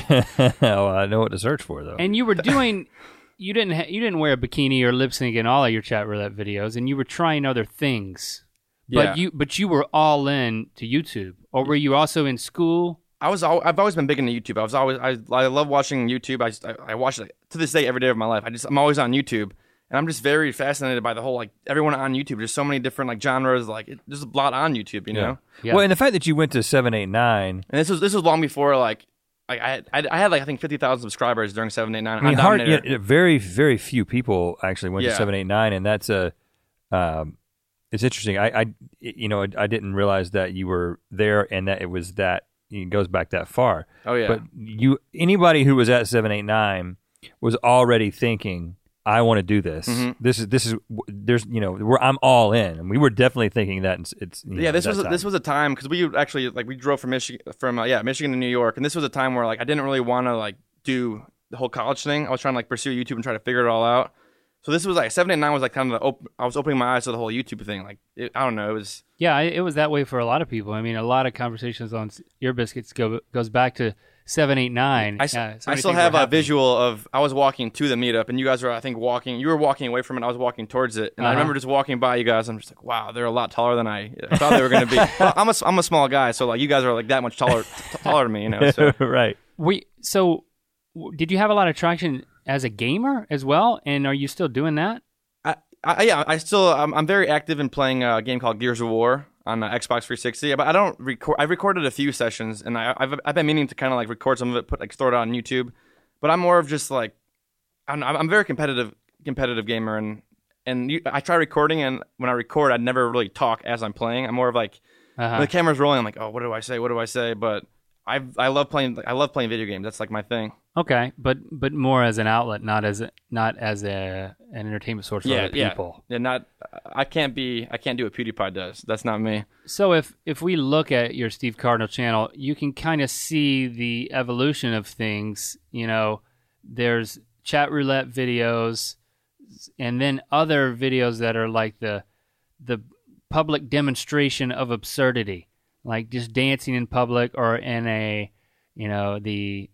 well, I know what to search for though. And you were doing, you didn't ha- you didn't wear a bikini or lip sync in all of your chat roulette videos, and you were trying other things. But Yeah. you but you were all in to YouTube, or were you also in school? I was. al- I've always been big into YouTube. I was always. I, I love watching YouTube. I, just, I I watch it to this day every day of my life. I just. I'm always on YouTube, and I'm just very fascinated by the whole like everyone on YouTube. There's so many different like genres. Like it, there's a lot on YouTube, you know. Yeah. Well, and the fact that you went to seven eight nine. And this was this was long before like I I had, I had like I think fifty thousand subscribers during seven eight nine. I mean, hard. Yeah, very, very few people actually went to Yeah. seven eight nine, and that's a. Um, it's interesting. I, I, you know, I didn't realize that you were there, and that it was that it goes back that far. Oh yeah. But you, anybody who was at seven eight nine was already thinking, "I want to do this. Mhm. This is this is there's you know, we're, I'm all in," and we were definitely thinking that. It's, it's you yeah, know, this that was a, time. this was a time because we actually like we drove from Michigan from uh, yeah Michigan to New York, and this was a time where like I didn't really want to like do the whole college thing. I was trying to like pursue YouTube and try to figure it all out. So this was like seven eight nine was like kind of the op- I was opening my eyes to the whole YouTube thing. Like it, I don't know, it was Yeah, I- it was that way for a lot of people. I mean, a lot of conversations on S- Ear Biscuits go goes back to seven eight nine. I, s- Yeah, so I many still things have were a happening. visual of I was walking to the meetup, and you guys were I think walking. You were walking away from it. I was walking towards it, and I Uh-huh. remember just walking by you guys. I'm just like, wow, they're a lot taller than I, I thought they were going to be. Well, I'm a I'm a small guy, so like you guys are like that much taller t- taller than me, you know. So right. We so w- did you have a lot of traction as a gamer as well? And are you still doing that? I, I yeah, I still I'm, I'm very active in playing a game called Gears of War on uh, Xbox three sixty. But I don't record. I've recorded a few sessions, and I, I've I've been meaning to kind of like record some of it, put like throw it on YouTube. But I'm more of just like I don't know, I'm I'm a very competitive competitive gamer, and and you, I try recording, and when I record, I never really talk as I'm playing. I'm more of like Uh-huh. when the camera's rolling, I'm like, oh, what do I say? What do I say? But I I love playing I love playing video games. That's like my thing. Okay, but but more as an outlet, not as a, not as a an entertainment source for Yeah, other yeah. people. Yeah, not I can't be I can't do what PewDiePie does. That's not me. So if if we look at your Steve Cardinal channel, you can kind of see the evolution of things. You know, there's chat roulette videos, and then other videos that are like the the public demonstration of absurdity, like just dancing in public or in a you know the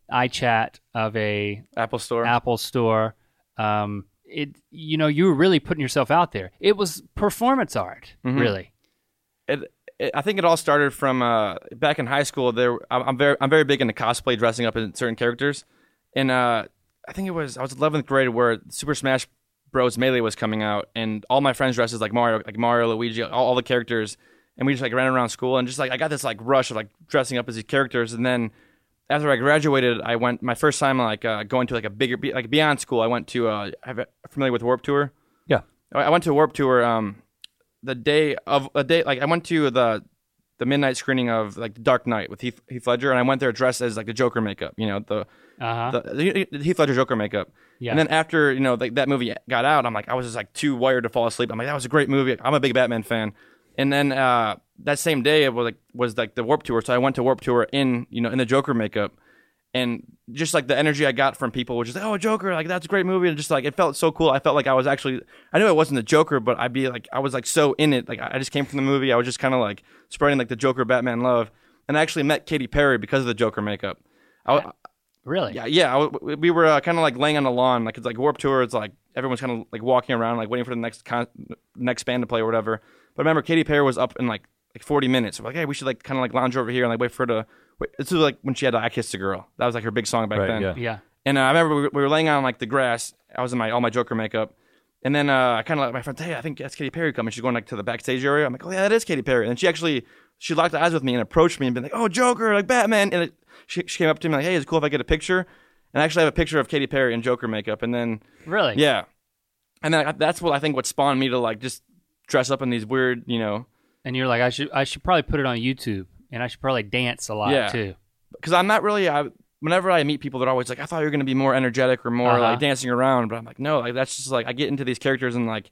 iChat of a Apple Store. Apple Store. Um, it you know you were really putting yourself out there. It was performance art, Mhm. really. It, it, I think it all started from uh, back in high school. There, I'm, I'm very, I'm very big into cosplay, dressing up in certain characters, and uh, I think it was I was eleventh grade where Super Smash Bros. Melee was coming out, and all my friends dressed as like Mario, like Mario, Luigi, all, all the characters, and we just like ran around school, and just like I got this like rush of like dressing up as these characters, and then after I graduated, I went my first time like uh, going to like a bigger, like beyond school. I went to uh, have you familiar with Warped Tour? Yeah. I I went to a Warped Tour. Um, the day of a day like I went to the the midnight screening of like The Dark Knight with Heath, Heath Ledger, and I went there dressed as like the Joker makeup, you know, the Uh-huh. the, the Heath Ledger Joker makeup. Yeah. And then after you know like, that movie got out, I'm like I was just like too wired to fall asleep. I'm like that was a great movie. I'm a big Batman fan. And then uh, that same day it was like was like the Warped Tour, so I went to Warped Tour in you know in the Joker makeup. And just like the energy I got from people was just like, oh, Joker, like that's a great movie. And just like, it felt so cool. I felt like I was actually, I knew it wasn't the Joker, but I'd be like, I was like so in it. Like I just came from the movie. I was just kind of like spreading like the Joker Batman love. And I actually met Katy Perry because of the Joker makeup. I, Really? yeah, yeah. I, we were uh, kind of like laying on the lawn. Like it's like Warped Tour. It's like everyone's kind of like walking around, like waiting for the next con- next band to play or whatever. But remember, Katy Perry was up in like like forty minutes. We're like, hey, we should like kind of like lounge over here and like wait for her to. Wait. This was like when she had uh, "I Kissed a Girl." That was like her big song back Right, then. yeah. Yeah. And uh, I remember we were, we were laying on like the grass. I was in my all my Joker makeup, and then uh, I kind of like my friend, hey, I think that's Katy Perry coming. She's going like to the backstage area. I'm like, oh yeah, that is Katy Perry. And she actually she locked eyes with me and approached me and been like, oh Joker, like Batman. And it, she she came up to me like, hey, is it cool if I get a picture? And I actually have a picture of Katy Perry in Joker makeup. And then Really? yeah, and then I, that's what I think what spawned me to like just dress up in these weird, you know, And you're like, I should I should probably put it on YouTube, and I should probably dance a lot Yeah. too. because I'm not really. I, whenever I meet people, they're always like, I thought you were going to be more energetic or more Uh-huh. like dancing around, but I'm like, no, like that's just like I get into these characters and like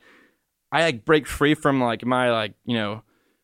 I like break free from like my like you know,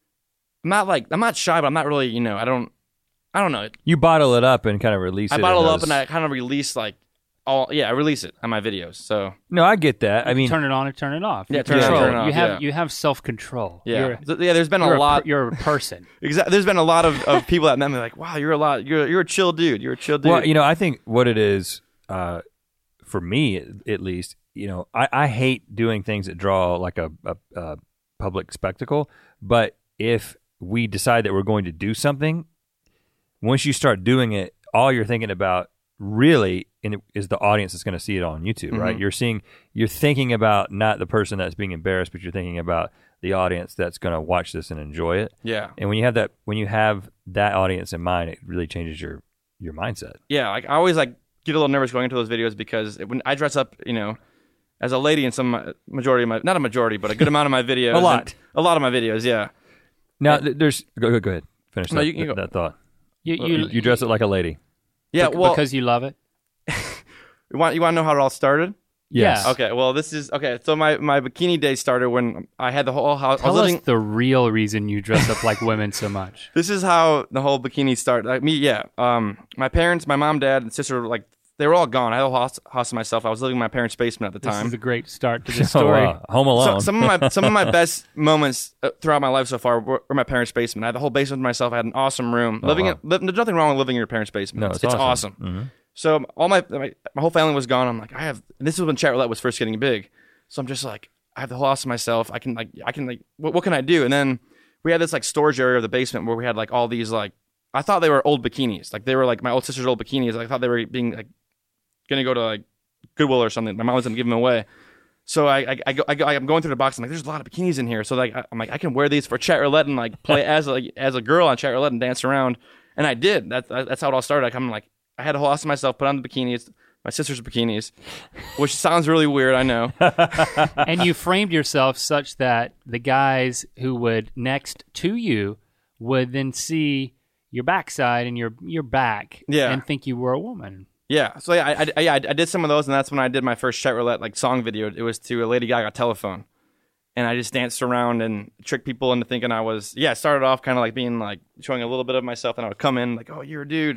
I'm not like I'm not shy, but I'm not really you know I don't I don't know. You bottle it up and kind of release I it. bottle in up those- and I kind of release like all yeah, I release it on my videos. So No, I get that. I mean, turn it on or turn it off. Yeah, You turn it on, control turn it off, You have yeah. you have self control. yeah, You're, So, yeah. There's been you're a lot. per- you're a person. Exactly. There's been a lot of, of people that met me like, wow, you're a lot. You're you're a chill dude. You're a chill dude. well, you know, I think what it is, uh, for me at least, you know, I, I hate doing things that draw like a, a, a public spectacle. But if we decide that we're going to do something, once you start doing it, all you're thinking about really in it is the audience that's going to see it on YouTube, right? Mhm. You're seeing, you're thinking about not the person that's being embarrassed, but you're thinking about the audience that's going to watch this and enjoy it. yeah. And when you have that, when you have that audience in mind, it really changes your your mindset. Yeah, like I always like get a little nervous going into those videos because it, when I dress up, you know, as a lady in some uh, majority of my, not a majority, but a good amount of my videos. A lot. and- A lot of my videos, yeah. Now, th- there's go, go go ahead, finish No, that, you can that, go. that thought. You Well, you, You, you dress it like a lady. Yeah, bec- well, because you love it. you want you want to know how it all started? Yes. Okay, well, this is okay. So my, my bikini day started when I had the whole house. I Tell was living. us the real reason you dress up like women so much. This is how the whole bikini started. Like me, yeah. Um, my parents, my mom, dad, and sister, were like they were all gone. I had a whole house, house to myself. I was living in my parents' basement at the This time. is a great start to this Oh, story. wow. Home So, Alone. some of my some of my best moments uh, throughout my life so far were, were my parents' basement. I had the whole basement to myself. I had an awesome room. Oh, living, wow. in, li- there's nothing wrong with living in your parents' basement. no, it's, it's, it's awesome. awesome. Mhm. So all my, my my whole family was gone. I'm like, I have. And this is when chat roulette was first getting big. So I'm just like, I have the whole house to myself. I can like, I can like, what, what can I do? And then we had this like storage area of the basement where we had like all these like, I thought they were old bikinis. Like they were like my old sister's old bikinis. I thought they were being like, gonna go to like Goodwill or something. My mom was gonna give them away. So I I, I, go, I go, I'm going through the box. I'm like, there's a lot of bikinis in here. So like, I, I'm like, I can wear these for chat roulette and like play as like as a girl on chat roulette and dance around. And I did. That, that's how it all started. Like, I'm like, I had a whole house to myself. Put on the bikinis. My sister's bikinis, which sounds really weird, I know. And you framed yourself such that the guys who would next to you would then see your backside and your your back Yeah. and think you were a woman. Yeah, so yeah, I, I, yeah, I did some of those, and that's when I did my first chat roulette like song video. It was to a Lady Gaga Telephone, and I just danced around and tricked people into thinking I was. Yeah, I started off kind of like being like showing a little bit of myself, and I would come in like, "Oh, you're a dude."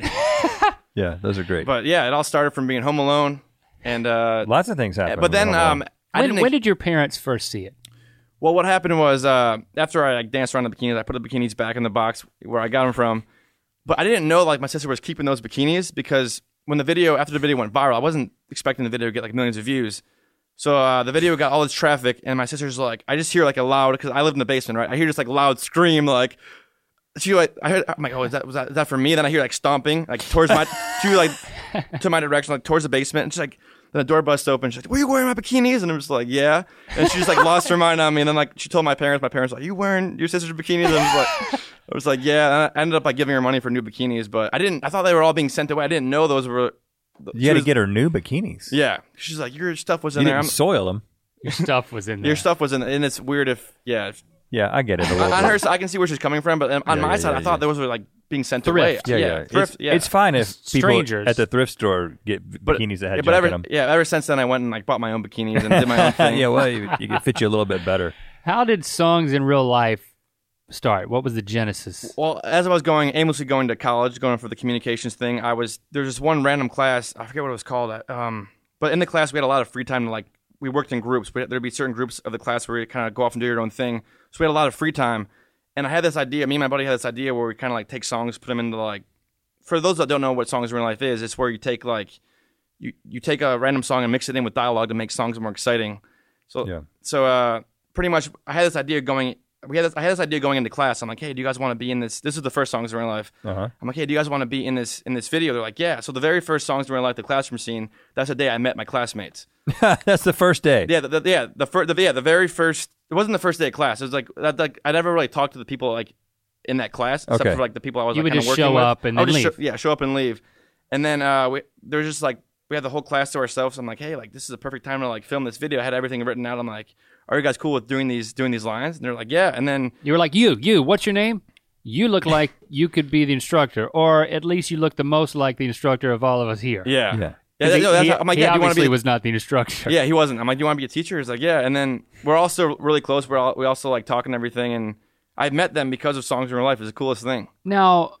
Yeah, those are great. But yeah, it all started from being home alone, and uh, Lots of things happen. but then when we're um, home. I When, didn't. when did your parents first see it? Well, what happened was uh, after I like, danced around the bikinis, I put the bikinis back in the box where I got them from. But I didn't know like my sister was keeping those bikinis because when the video after the video went viral, I wasn't expecting the video to get like millions of views. So uh, the video got all this traffic, and my sister's like, I just hear like a loud because I live in the basement, right? I hear just like loud scream, like she like I heard. I'm like, oh, is that was that is that for me? Then I hear like stomping like towards my to like to my direction, like towards the basement, and she's like. Then the door busts open. She's like, "Were you wearing my bikinis?" And I'm just like, "Yeah." And she just like lost her mind on me. And then like she told my parents. My parents were like, "Are you wearing your sister's bikinis?" And I was like, "I was like, yeah." And I ended up like giving her money for new bikinis, but I didn't. I thought they were all being sent away. I didn't know those were. you had to get her new bikinis. Yeah, she's like, "Your stuff was You in there." didn't I'm, soil them. Your stuff was in there. your stuff was in, and it's weird if yeah. If, Yeah, I get it a little on bit. her side, I can see where she's coming from, but on Yeah, my yeah, side, yeah, I thought yeah. those were like being sent Thrift. away. Yeah, yeah. thrift. It's, yeah, it's fine if people Strangers. at the thrift store get But- bikinis that had yeah, junk but ever, in them. yeah, ever since then, I went and like bought my own bikinis and did my own thing. Yeah, well, you, you could fit you a little bit better. How did songs in real life start? What was the genesis? Well, as I was going aimlessly going to college, going for the communications thing, I was there's this one random class. I forget what it was called. Um, but in the class, we had a lot of free time to like. We worked in groups. We, there'd be certain groups of the class where you kind of go off and do your own thing. So we had a lot of free time, and I had this idea. Me and my buddy had this idea where we kind of like take songs, put them into like. For those that don't know what songs in real life is, it's where you take like, you you take a random song and mix it in with dialogue to make songs more exciting. So Yeah. so uh, pretty much, I had this idea going. We had this, I had this idea going into class. I'm like, hey, do you guys want to be in this? This is the first songs in real life. Uh-huh. I'm like, hey, do you guys want to be in this in this video? They're like, yeah. So the very first songs in real life, the classroom scene. That's the day I met my classmates. That's the first day. Yeah, the, the, yeah, the first, the, yeah, the very first. It wasn't the first day of class. It was like that. Like I never really talked to the people like in that class, except Okay. for like the people I was You like, would kind of just working show with. up and I would then just leave. Show, yeah, show up and leave. And then uh, we, there was just like we had the whole class to ourselves. I'm like, hey, like this is a perfect time to like film this video. I had everything written out. I'm like, are you guys cool with doing these doing these lines? And they're like, yeah. And then You were like, you, you, what's your name? You look like you could be the instructor, or at least you look the most like the instructor of all of us here. yeah, Yeah. yeah. 'Cause no, he, that's he- how- I'm like, he yeah. Do you want to obviously be? was not the instructor. Yeah, he wasn't. I'm like, do you want to be a teacher? He's like, yeah. And then we're also really close. We're all, we also like talking and everything. And I met them because of Songs in Real Life. It's the coolest thing. Now,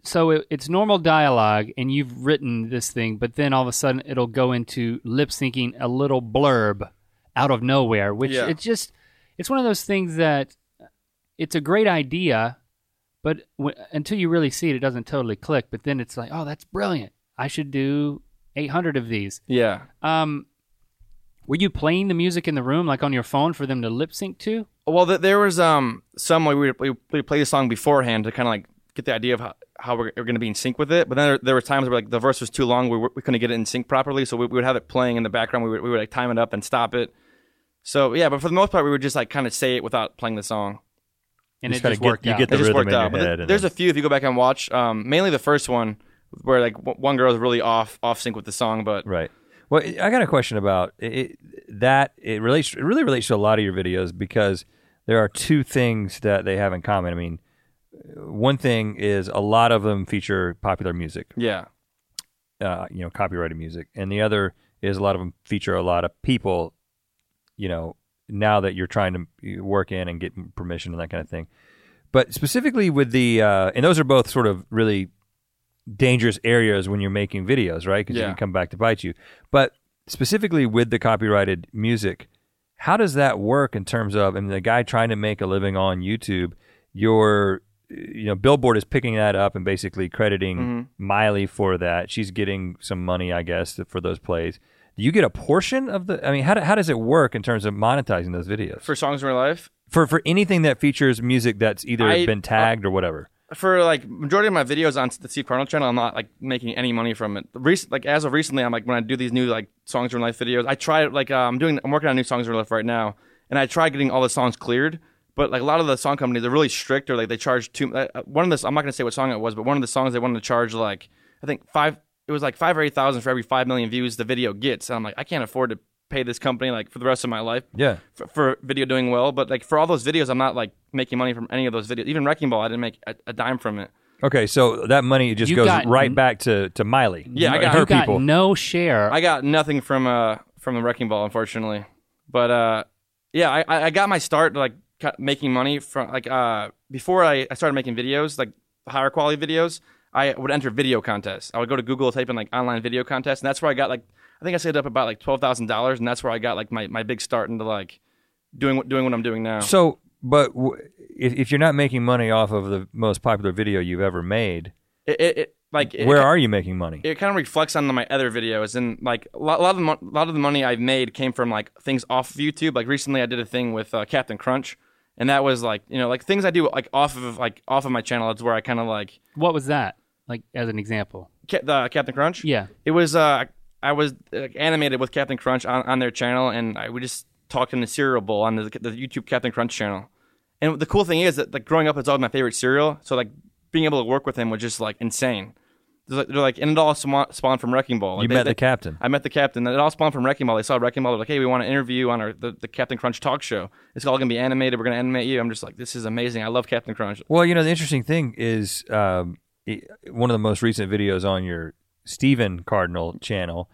so it, it's normal dialogue, and you've written this thing, but then all of a sudden it'll go into lip syncing a little blurb out of nowhere, which Yeah. it's just it's one of those things that it's a great idea, but w- until you really see it, it doesn't totally click. But then it's like, oh, that's brilliant. I should do eight hundred of these. Yeah. Um, were you playing the music in the room, like on your phone, for them to lip sync to? Well, th- there was um some way we would, we would play the song beforehand to kind of like get the idea of how, how we're, we're going to be in sync with it. But then there, there were times where like the verse was too long, we, were, we couldn't get it in sync properly, so we, we would have it playing in the background. We would we would like time it up and stop it. So yeah, but for the most part, we would just like kind of say it without playing the song. And You it just just gotta worked get- you out. get the It just rhythm worked in your out. But head th- and there's then- a few if you go back and watch. Um, mainly the first one where like w- one girl is really off off sync with the song, but Right. Well, I got a question about it, it, that. It relates. It really relates to a lot of your videos because there are two things that they have in common. I mean, one thing is a lot of them feature popular music, yeah, uh, you know, copyrighted music, and the other is a lot of them feature a lot of people, you know, now that you're trying to work in and get permission and that kind of thing. But specifically with the, uh, and those are both sort of really dangerous areas when you're making videos, right? Because Yeah. you can come back to bite you. But specifically with the copyrighted music, how does that work in terms of, I mean, the guy trying to make a living on YouTube, your, you know, Billboard is picking that up and basically crediting Mm-hmm. Miley for that. She's getting some money, I guess, for those plays. Do you get a portion of the, I mean, how, do, how does it work in terms of monetizing those videos? for songs in real life. For for anything that features music that's either I- been tagged or whatever. For like majority of my videos on the Steve Cardinal channel, I'm not like making any money from it. Recent, like as of recently, I'm like when I do these new like songs in real life videos, I try like uh, I'm doing I'm working on new songs in real life right now, and I try getting all the songs cleared. But like a lot of the song companies, they're really strict, or like they charge too. Uh, one of the I'm not gonna say what song it was, but one of the songs they wanted to charge like I think five. It was like five or eight thousand for every five million views the video gets. And I'm like, I can't afford to pay this company like for the rest of my life. Yeah. For, for video doing well, but like for all those videos, I'm not like making money from any of those videos. Even Wrecking Ball, I didn't make a, a dime from it. Okay, so that money just You goes got right n- back to, to Miley. Yeah, I and got- her You got people. no share. I got nothing from uh from the Wrecking Ball, unfortunately. But uh, yeah, I I got my start like ca- making money from like uh before I, I started making videos, like higher quality videos. I would enter video contests. I would go to Google, type in like online video contests, and that's where I got like I think I saved up about like twelve thousand dollars, and that's where I got like my, my big start into like doing what doing what I'm doing now. So, but w- if, if you're not making money off of the most popular video you've ever made, It, it, it like it, where it, are you making money? it kind of reflects on my other videos, and like a lot, a lot of the mo- a lot of the money I've made came from like things off of YouTube. Like recently, I did a thing with uh, Captain Crunch, and that was like you know like things I do like off of like off of my channel. That's where I kind of like What was that? Like as an example? Ca- the Captain Crunch. Yeah. It was uh I was uh, animated with Captain Crunch on, on their channel, and I we just talked in the cereal bowl on the, the YouTube Captain Crunch channel. And the cool thing is that like growing up, it's always my favorite cereal. So like being able to work with him was just like insane. They're like, they're like and it all swa- spawned from Wrecking Ball. Like, You they- met they- the captain. I met the captain. It all spawned from Wrecking Ball. They saw Wrecking Ball. They're like, hey, we want to interview you on our the, the Captain Crunch talk show. It's all gonna be animated. We're gonna animate you. I'm just like, this is amazing. I love Captain Crunch. Well, you know, the interesting thing is um, it- one of the most recent videos on your Stephen Cardinal channel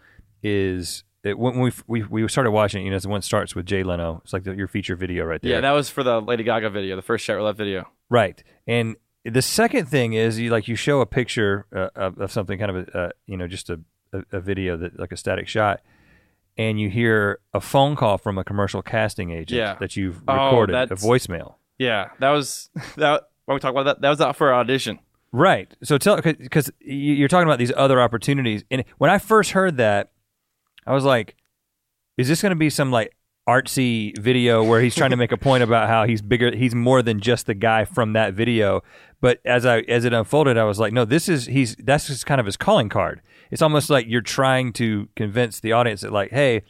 is it, when we, we we started watching it, you know, the one starts with Jay Leno. It's like the, your feature video right there. Yeah, that was for the Lady Gaga video, the first Chat Roulette video. Right. And the second thing is you like you show a picture uh, of, of something kind of a, uh, you know, just a, a, a video that like a static shot, and you hear a phone call from a commercial casting agent Yeah. that you've Oh, recorded, a that's- voicemail. Yeah, that was that. When we talk about that, that was out for audition. Right. So tell, because you're talking about these other opportunities. And when I first heard that, I was like, is this going to be some like artsy video where he's trying to make a point about how he's bigger, he's more than just the guy from that video. But as I as it unfolded, I was like, no, this is, he's, that's just kind of his calling card. It's almost like you're trying to convince the audience that like, hey,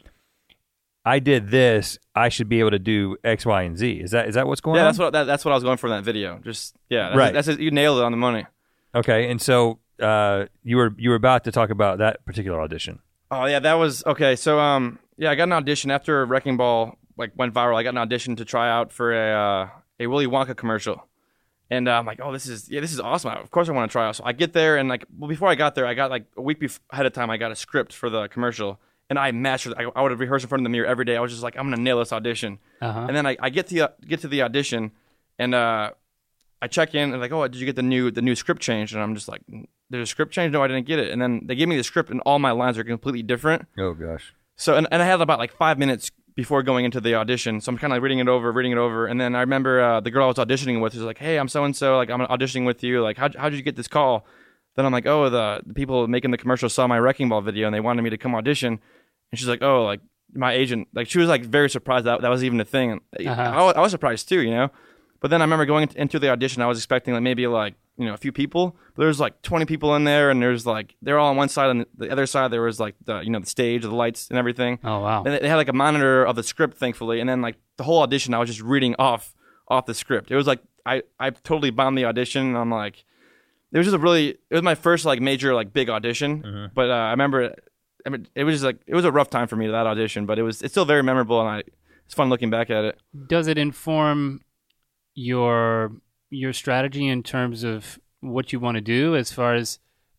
I did this, I should be able to do X, Y, and Z. Is that is that what's going Yeah, on? that's what that, that's what I was going for in that video. Just yeah, that's, Right. That's it, you nailed it on the money. Okay, and so uh, you were you were about to talk about that particular audition. Oh yeah, that was okay. So um, yeah, I got an audition after Wrecking Ball like went viral. I got an audition to try out for a uh, a Willy Wonka commercial, and uh, I'm like, oh, this is yeah, this is awesome. Of course, I want to try out. So I get there, and like, well, before I got there, I got like a week bef- ahead of time. I got a script for the commercial, and I mastered. I, I would rehearse in front of the mirror every day. I was just like, I'm gonna nail this audition. Uh-huh. And then I, I get to the, get to the audition, and uh, I check in and like, oh, did you get the new the new script changed? And I'm just like, there's a script change? No, I didn't get it. And then they gave me the script, and all my lines are completely different. Oh gosh. So and, and I had about like five minutes before going into the audition. So I'm kind of like reading it over, reading it over. And then I remember uh, the girl I was auditioning with was like, hey, I'm so-and-so. Like, I'm auditioning with you. Like, how how did you get this call? Then I'm like, oh, the, the people making the commercial saw my Wrecking Ball video, and they wanted me to come audition. And she's like, oh, like, my agent. Like, she was, like, very surprised that that was even a thing. And Uh-huh. I, was, I was surprised, too, you know? But then I remember going into the audition, I was expecting, like, maybe, like, you know, a few people. But there's, like, twenty people in there, and there's, like, they're all on one side, and the other side, there was, like, the, you know, the stage, the lights, and everything. Oh, wow. And they had like a monitor of the script, thankfully, and then like the whole audition, I was just reading off off the script. It was like I, I totally bombed the audition. And I'm like, it was just a really, it was my first like major like big audition. Mm-hmm. But uh, I remember, I mean, it was just like it was a rough time for me, that audition, but it was it's still very memorable, and I it's fun looking back at it. Does it inform your your strategy in terms of what you want to do as far as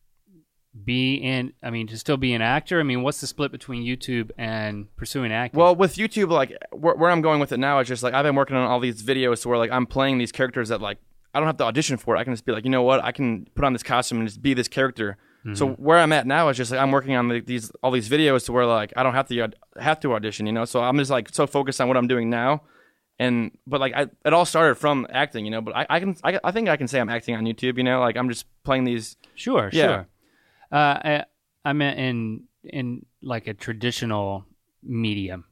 be in, I mean, to still be an actor? I mean, what's the split between YouTube and pursuing acting? Well, with YouTube, like where, where I'm going with it now is just like I've been working on all these videos to where like I'm playing these characters that like I don't have to audition for it. I can just be like, you know what, I can put on this costume and just be this character. Mm-hmm. So where I'm at now is just like I'm working on the, these all these videos to where like I don't have to have to audition, you know. So I'm just like so focused on what I'm doing now, and but like I, it all started from acting, you know. But I, I can I, I think I can say I'm acting on YouTube, you know. Like I'm just playing these. Sure, Yeah. sure. Uh, I, I meant in in like a traditional medium,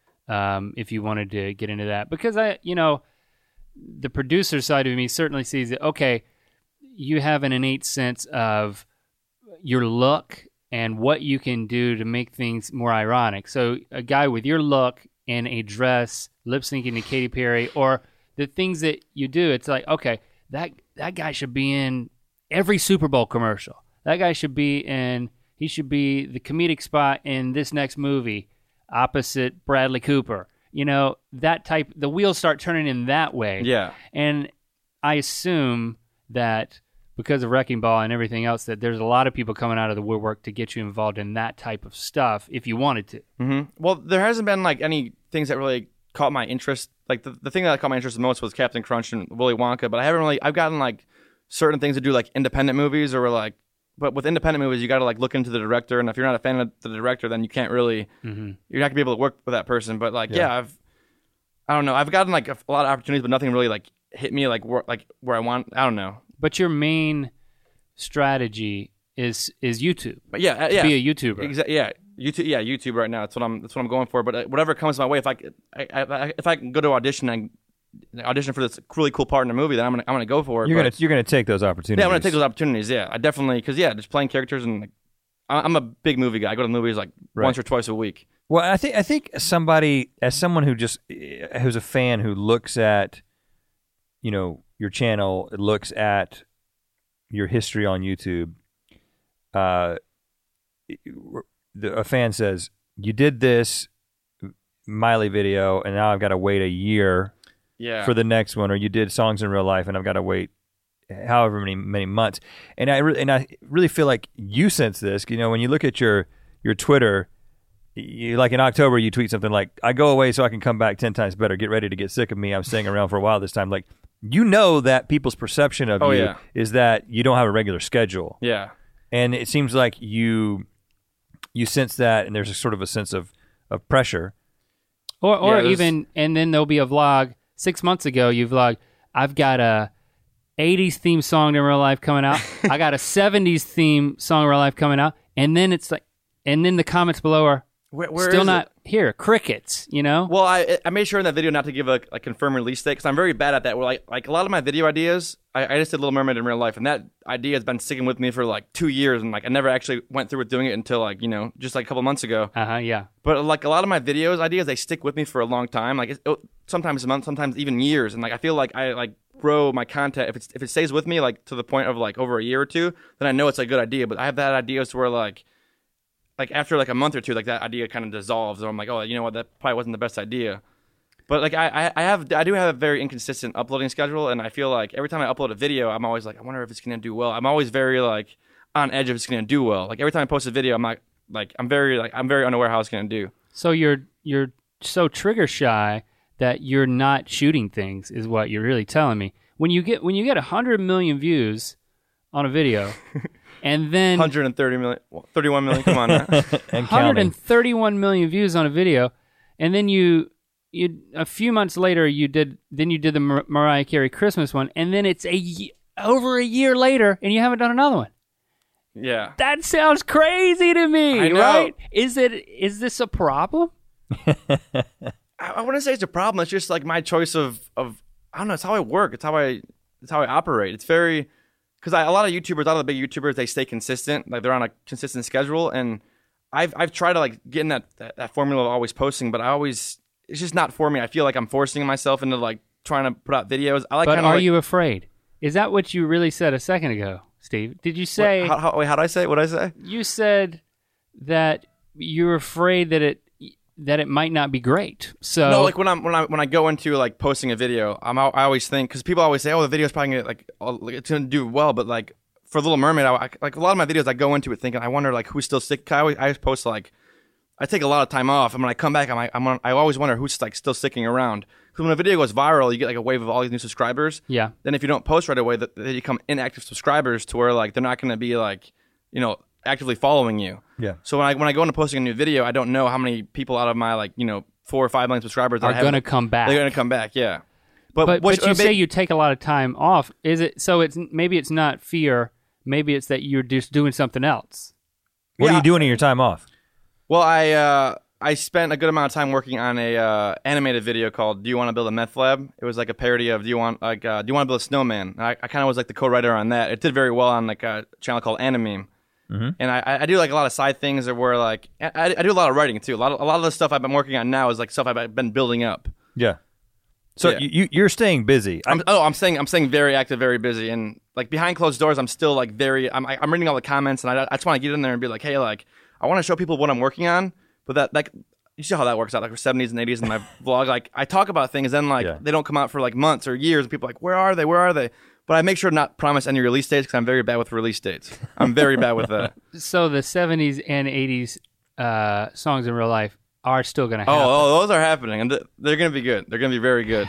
um, if you wanted to get into that, because I, you know, the producer side of me certainly sees it. Okay, you have an innate sense of your look and what you can do to make things more ironic. So a guy with your look in a dress, lip syncing to Katy Perry, or the things that you do, it's like, okay, that that guy should be in every Super Bowl commercial. That guy should be in, he should be the comedic spot in this next movie opposite Bradley Cooper. You know, that type, the wheels start turning in that way. Yeah. And I assume that because of Wrecking Ball and everything else, that there's a lot of people coming out of the woodwork to get you involved in that type of stuff if you wanted to. Mm-hmm. Well, there hasn't been like any things that really caught my interest. Like the, the thing that caught my interest the most was Captain Crunch and Willy Wonka, but I haven't really, I've gotten like certain things to do like independent movies or like, but with independent movies, you got to like look into the director, and if you're not a fan of the director, then you can't really, Mm-hmm. you're not gonna be able to work with that person. But like, yeah, Yeah. I've, I don't know, I've gotten like a, a lot of opportunities, but nothing really like hit me like where like where I want. I don't know. But your main strategy is is YouTube. But yeah, uh, To yeah, be a YouTuber. Exa- yeah, YouTube. Yeah, YouTube right now. That's what I'm. That's what I'm going for. But uh, whatever comes my way, if I, c- I- I- I- if I can go to audition and audition for this really cool part in a movie, then I'm gonna I'm gonna go for it. You're But- gonna you're gonna take those opportunities. Yeah, I'm gonna take those opportunities. Yeah, I definitely because yeah, just playing characters and like, I- I'm a big movie guy. I go to the movies like Right. once or twice a week. Well, I think I think somebody as someone who just who's a fan who looks at, you know, your channel, looks at your history on YouTube. Uh, the, a fan says you did this Miley video, and now I've got to wait a year Yeah, for the next one, or you did Songs in Real Life, and I've got to wait however many many months. And I re- and I really feel like you sense this. You know, when you look at your your Twitter, you like in October you tweet something like, "I go away so I can come back ten times better. Get ready to get sick of me. I'm staying around for a while this time." Like, you know that people's perception of Oh, you yeah. is that you don't have a regular schedule, yeah, and it seems like you you sense that, and there's a sort of a sense of of pressure. Or or Yeah, there's- even, and then there'll be a vlog. Six months ago, you vlogged, I've got a eighties theme song in real life coming out. I got a seventies theme song in real life coming out. And then it's like, and then the comments below are Where, where still is not it? here. Crickets, you know? Well, I I made sure in that video not to give a, a confirmed release date because I'm very bad at that. Where like like a lot of my video ideas, I, I just did Little Mermaid in real life, and that idea has been sticking with me for like two years, and like I never actually went through with doing it until like you know just like a couple months ago. Uh huh, yeah. But like a lot of my videos ideas, they stick with me for a long time. Like it's, oh, sometimes a month, sometimes even years, and like I feel like I like grow my content if it's if it stays with me like to the point of like over a year or two, then I know it's a good idea. But I have that ideas where like. Like after like a month or two, like that idea kind of dissolves, or I'm like, oh, you know what, that probably wasn't the best idea. But like I, I, I have, I do have a very inconsistent uploading schedule, and I feel like every time I upload a video, I'm always like, I wonder if it's gonna do well. I'm always very like on edge if it's gonna do well. Like every time I post a video, I'm like, like I'm very like I'm very unaware how it's gonna do. So you're you're so trigger shy that you're not shooting things is what you're really telling me. When you get when you get one hundred million views on a video and then one hundred thirty million, thirty-one million, come on now. And one counting. hundred thirty-one million views on a video, and then you you a few months later you did then you did the Mar- Mariah Carey Christmas one, and then it's a ye- over a year later and you haven't done another one. Yeah. That sounds crazy to me, I know. right? Is it is this a problem? I, I wouldn't say it's a problem. It's just like my choice of, of I don't know. It's how I work. It's how I it's how I operate. It's very because a lot of YouTubers, a lot of the big YouTubers, they stay consistent. Like they're on a consistent schedule, and I've I've tried to like get in that, that that formula of always posting, but I always it's just not for me. I feel like I'm forcing myself into like trying to put out videos. I like. But kinda are like, you afraid? Is that what you really said a second ago, Steve? Did you say Wait, how, how, wait, how did I say it? What did I say? you said that you're afraid that it that it might not be great? So No, like when I'm when I when I go into like posting a video, I'm al- I always think because people always say, oh, the video's probably gonna like all- like, it's gonna do well, but like for Little Mermaid, I, I, like a lot of my videos, I go into it thinking, I wonder like who's still sick. I always, I always post like I take a lot of time off, and when I come back, I'm like, I'm on, I always wonder who's like still sticking around. Because when a video goes viral, you get like a wave of all these new subscribers. yeah, Then if you don't post right away, that they become inactive subscribers to where like they're not gonna be like you know actively following you. Yeah. So when I when I go into posting a new video, I don't know how many people out of my like you know four or five million subscribers that are I haven't- going to come back. They're gonna come back, yeah. But But, which, but you uh, say ba- you take a lot of time off. Is it so? It's maybe it's not fear. Maybe it's that you're just doing something else. What are Yeah. you doing in your time off? well, I uh, I spent a good amount of time working on a uh, animated video called "Do You Want to Build a Meth Lab?" It was like a parody of "Do You Want like uh, Do You Want to Build a Snowman?" And I, I kind of was like the co-writer on that. It did very well on like a channel called Animeme. Mm-hmm. And I, I do like a lot of side things that were like I, I do a lot of writing too. A lot of a lot of the stuff I've been working on now is like stuff I've been building up. Yeah. So Yeah. you you're staying busy. I'm, oh, I'm saying I'm staying very active, very busy, and like behind closed doors, I'm still like very. I'm I'm reading all the comments, and I, I just want to get in there and be like, hey, like I want to show people what I'm working on, but that like you see how that works out, like for seventies and eighties in my vlog, like I talk about things, then like Yeah. they don't come out for like months or years, and people are like, where are they? Where are they? But I make sure to not promise any release dates because I'm very bad with release dates. I'm very bad with that. So the seventies and eighties uh, songs in real life are still going to happen. Oh, oh, those are happening, and th- they're gonna be good. They're gonna be very good.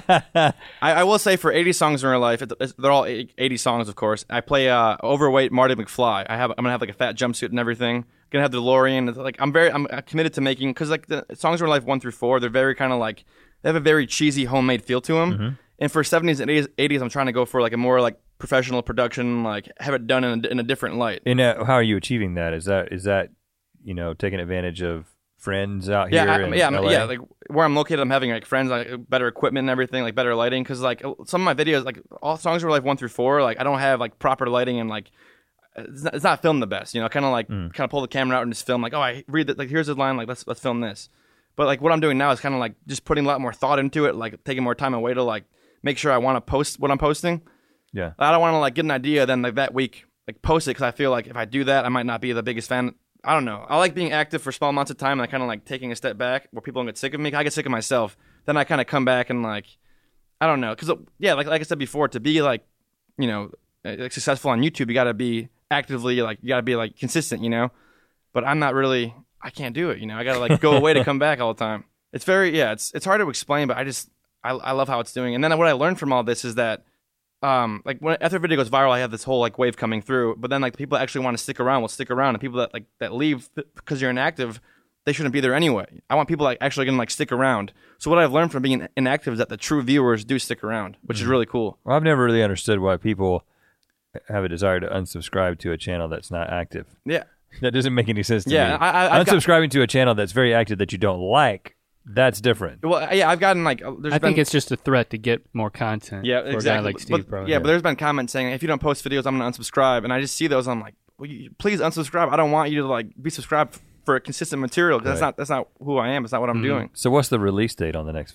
I, I will say for eighty songs in real life, it's, it's, they're all eighty songs, of course. I play uh, overweight Marty McFly. I have, I'm gonna have like a fat jumpsuit and everything. Gonna have the DeLorean. It's like I'm very, I'm committed to making because like the songs in real life one through four, they're very kind of like they have a very cheesy homemade feel to them. Mm-hmm. And for seventies and eighties, I'm trying to go for like a more like professional production, like have it done in a, in a different light. And uh, how are you achieving that? Is that is that you know taking advantage of friends out here? Yeah, I, in yeah, L A? yeah. Like where I'm located, I'm having like friends, like better equipment and everything, like better lighting. Because like some of my videos, like all songs were like one through four, like I don't have like proper lighting and like it's not, it's not filmed the best. You know, kind of like Mm. kind of pull the camera out and just film. Like, oh, I read that. Like here's the line. Like let's let's film this. But like what I'm doing now is kind of like just putting a lot more thought into it, like taking more time away to like make sure I want to post what I'm posting. Yeah. I don't want to like get an idea then like that week like post it because I feel like if I do that I might not be the biggest fan. I don't know. I like being active for small amounts of time and I kind of like taking a step back where people don't get sick of me. I get sick of myself. Then I kind of come back and like I don't know because yeah, like like I said before, to be like you know like successful on YouTube, you got to be actively like you got to be like consistent, you know. But I'm not really. I can't do it, you know. I got to like go away to come back all the time. It's very yeah. It's it's hard to explain, but I just I I love how it's doing. And then what I learned from all this is that. Um, like when after a video goes viral, I have this whole like wave coming through. But then like the people that actually want to stick around will stick around, and people that like that leave because you're inactive, they shouldn't be there anyway. I want people like actually gonna like stick around. So what I've learned from being inactive is that the true viewers do stick around, which Mm-hmm. is really cool. Well, I've never really understood why people have a desire to unsubscribe to a channel that's not active. Yeah, That doesn't make any sense to Yeah, me. I- I- I've got- Unsubscribing to a channel that's very active that you don't like, that's different. well, yeah, I've gotten like uh, there's I been, think it's just a threat to get more content. yeah for a guy exactly like Steve but, Pro. yeah, but there's been comments saying if you don't post videos, I'm gonna unsubscribe, and I just see those. I'm like, well, you, please unsubscribe. I don't want you to like be subscribed for consisent material because that's Right. not that's not who I am. It's not what I'm Mhm. doing. So what's the release date on the next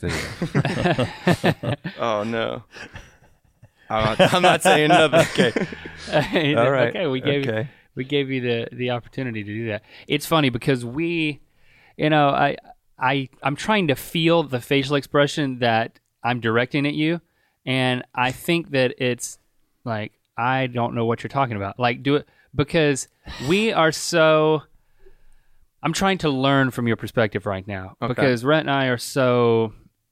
video? Oh no. I'm not, I'm not saying nothing. Okay. All right. Okay, we gave Okay. you, we gave you the the opportunity to do that. It's funny because we, you know, I I I'm trying to feel the facial expression that I'm directing at you, and I think that it's like I don't know what you're talking about. Like do it because we are so. I'm trying to learn from your perspective right now Okay. because Rhett and I are so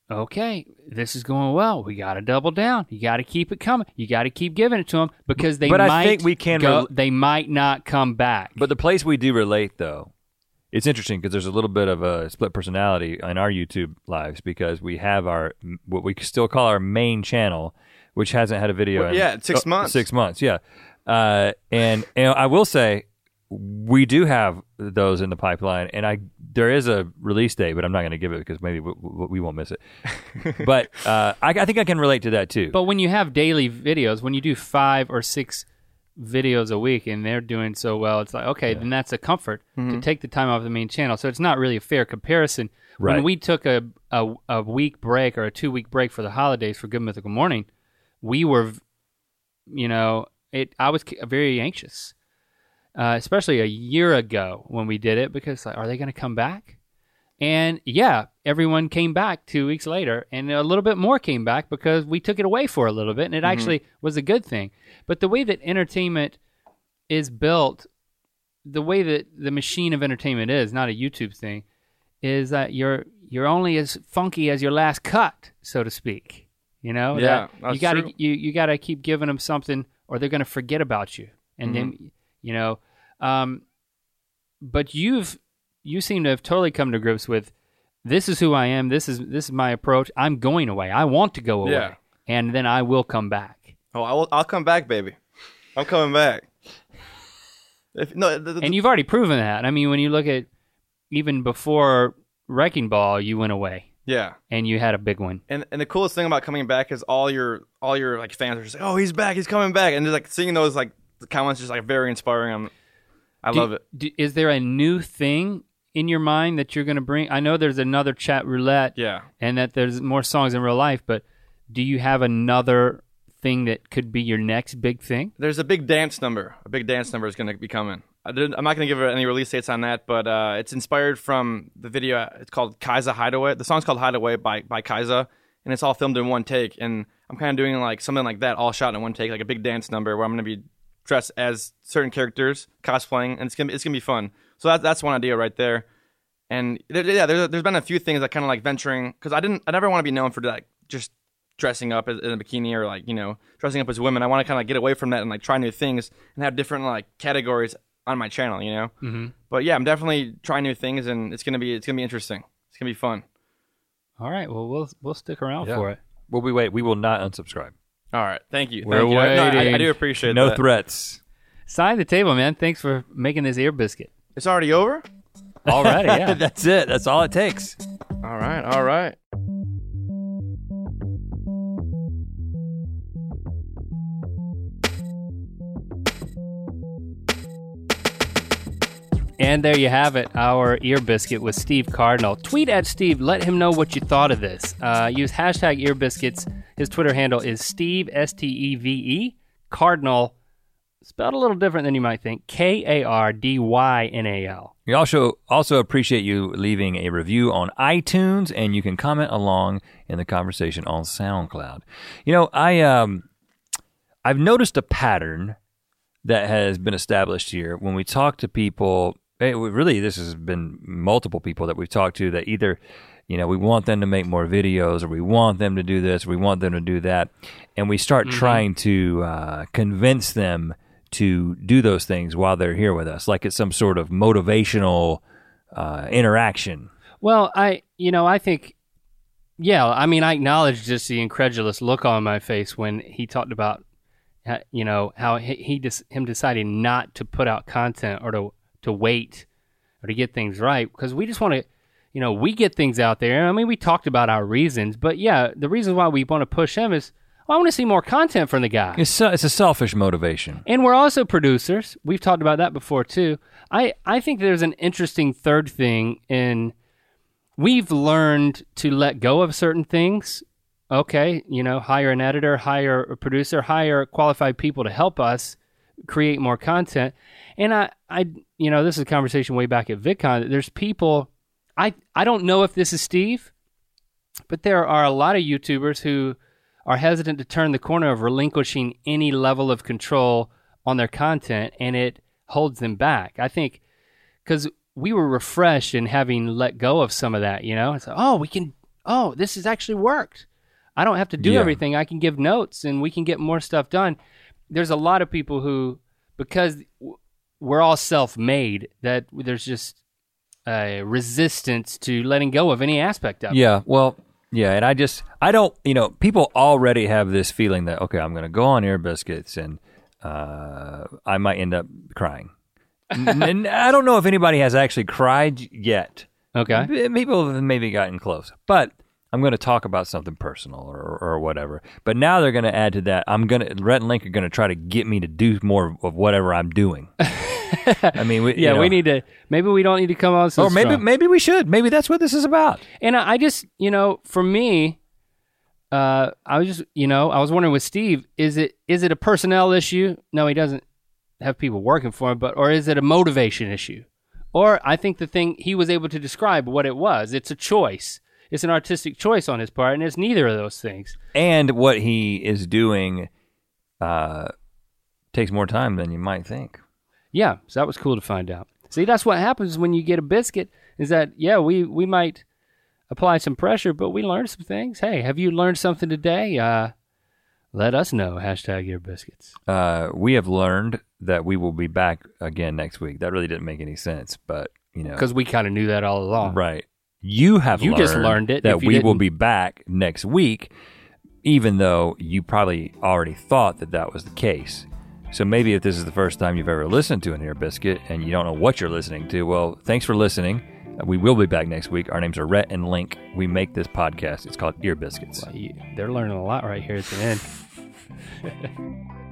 okay, this is going well. We got to double down. You got to keep it coming. You got to keep giving it to them because they But I might think we can go, rel- they might not come back. But the place we do relate, though, it's interesting because there's a little bit of a split personality in our YouTube lives because we have our what we still call our main channel, which hasn't had a video Well, in yeah, six oh, months. Six months, yeah. Uh, and and I will say we do have those in the pipeline, and I there is a release date, but I'm not going to give it because maybe we, we won't miss it. But uh, I, I think I can relate to that too. But when you have daily videos, when you do five or six videos a week and they're doing so well, it's like, okay, yeah. then that's a comfort mm-hmm. to take the time off the main channel. So it's not really a fair comparison. Right. When we took a, a, a week break or a two-week break for the holidays for Good Mythical Morning, we were, you know, it. I was very anxious, uh, especially a year ago when we did it because, like, are they going to come back? And yeah, everyone came back two weeks later, and a little bit more came back because we took it away for a little bit, and it mm-hmm. actually was a good thing. But the way that entertainment is built, the way that the machine of entertainment is, not a YouTube thing, is that you're you're only as funky as your last cut, so to speak. You know, yeah, that you got to you you got to keep giving them something, or they're going to forget about you, and mm-hmm. then you know. Um, but you've you seem to have totally come to grips with this is who I am. This is this is my approach. I'm going away. I want to go away, yeah. and then I will come back. Oh, I will, I'll come back, baby. I'm coming back. If, no, the, the, and you've already proven that. I mean, when you look at even before Wrecking Ball, you went away. Yeah, and you had a big one. And and the coolest thing about coming back is all your all your like fans are just like, oh, he's back, he's coming back, and just like seeing those like the comments just like very inspiring. I'm, I do, love it. Do, is there a new thing in your mind that you're going to bring? I know there's another chat roulette, yeah, and that there's more songs in real life, but do you have another thing that could be your next big thing? There's a big dance number. A big dance number is going to be coming. I didn't, I'm not going to give any release dates on that, but uh, it's inspired from the video. It's called Kaiza Hideaway. The song's called Hideaway by by Kaiza, and it's all filmed in one take. And I'm kind of doing like something like that, all shot in one take, like a big dance number where I'm going to be dressed as certain characters, cosplaying, and it's gonna be, it's gonna be fun. So that, that's one idea right there. And there, yeah, there's, there's been a few things that kind of like venturing because I didn't, I never want to be known for like just dressing up as, in a bikini or like you know dressing up as women. I want to kind of like get away from that and like try new things and have different like categories on my channel, you know. Mm-hmm. But yeah, I'm definitely trying new things, and it's gonna be it's gonna be interesting. It's gonna be fun. All right, well we'll we'll stick around yeah. for it. Well, we wait. We will not unsubscribe. All right, thank you. We're thank you. I, no, waiting. I, I do appreciate no that. threats. Sign the table, man. Thanks for making this ear biscuit. It's already over. Already, yeah. That's it. That's all it takes. All right, all right. And there you have it, our ear biscuit with Steve Cardinal. Tweet at Steve, let him know what you thought of this. Uh, use hashtag ear biscuits. His Twitter handle is Steve, S T E V E, Cardinal, spelled a little different than you might think, K A R D Y N A L. We also also appreciate you leaving a review on iTunes, and you can comment along in the conversation on SoundCloud. You know, I um, I've noticed a pattern that has been established here when we talk to people. It, really, this has been multiple people that we've talked to that either, you know, we want them to make more videos, or we want them to do this, or we want them to do that, and we start mm-hmm. trying to uh, convince them to do those things while they're here with us, like it's some sort of motivational uh, interaction. Well, I, you know, I think, yeah, I mean, I acknowledge just the incredulous look on my face when he talked about, you know, how he, he just, him deciding not to put out content or to, to wait or to get things right, because we just want to, you know, we get things out there. I mean, we talked about our reasons, but yeah, the reason why we want to push him is, well, I want to see more content from the guy. It's a, it's a selfish motivation. And we're also producers. We've talked about that before, too. I, I think there's an interesting third thing in we've learned to let go of certain things. Okay, you know, hire an editor, hire a producer, hire qualified people to help us create more content. And I, I you know, this is a conversation way back at VidCon. There's people, I, I don't know if this is Steve, but there are a lot of YouTubers who are hesitant to turn the corner of relinquishing any level of control on their content, and it holds them back. I think because we were refreshed in having let go of some of that, you know? It's like, oh, we can, oh, this has actually worked. I don't have to do Yeah. everything. I can give notes and we can get more stuff done. There's a lot of people who, because we're all self-made, that there's just a resistance to letting go of any aspect of it. Yeah, well, yeah, and I just, I don't, you know, people already have this feeling that, okay, I'm going to go on Ear Biscuits and uh, I might end up crying. and, and I don't know if anybody has actually cried yet. Okay. People have maybe gotten close, but I'm going to talk about something personal or, or whatever. But now they're going to add to that. I'm going to, Rhett and Link are going to try to get me to do more of whatever I'm doing. I mean, we, Yeah, you know, we need to, maybe we don't need to come on so or maybe strong. maybe we should. Maybe that's what this is about. And I I just, you know, for me, uh, I was just, you know, I was wondering with Steve, is it is it a personnel issue? No, he doesn't have people working for him, but or is it a motivation issue? Or I think the thing he was able to describe what it was. It's a choice. It's an artistic choice on his part, and it's neither of those things. And what he is doing uh, takes more time than you might think. Yeah, so that was cool to find out. See, that's what happens when you get a biscuit, is that, yeah, we, we might apply some pressure, but we learned some things. Hey, have you learned something today? Uh, let us know, hashtag Ear Biscuits. Uh, we have learned that we will be back again next week. That really didn't make any sense, but, you know. Because we kind of knew that all along. Right. You have You learned, just learned it that if you we will didn't. be back next week, even though you probably already thought that that was the case. So maybe if this is the first time you've ever listened to an Ear Biscuit and you don't know what you're listening to, well, thanks for listening. We will be back next week. Our names are Rhett and Link. We make this podcast. It's called Ear Biscuits. Well, you, they're learning a lot right here at the end.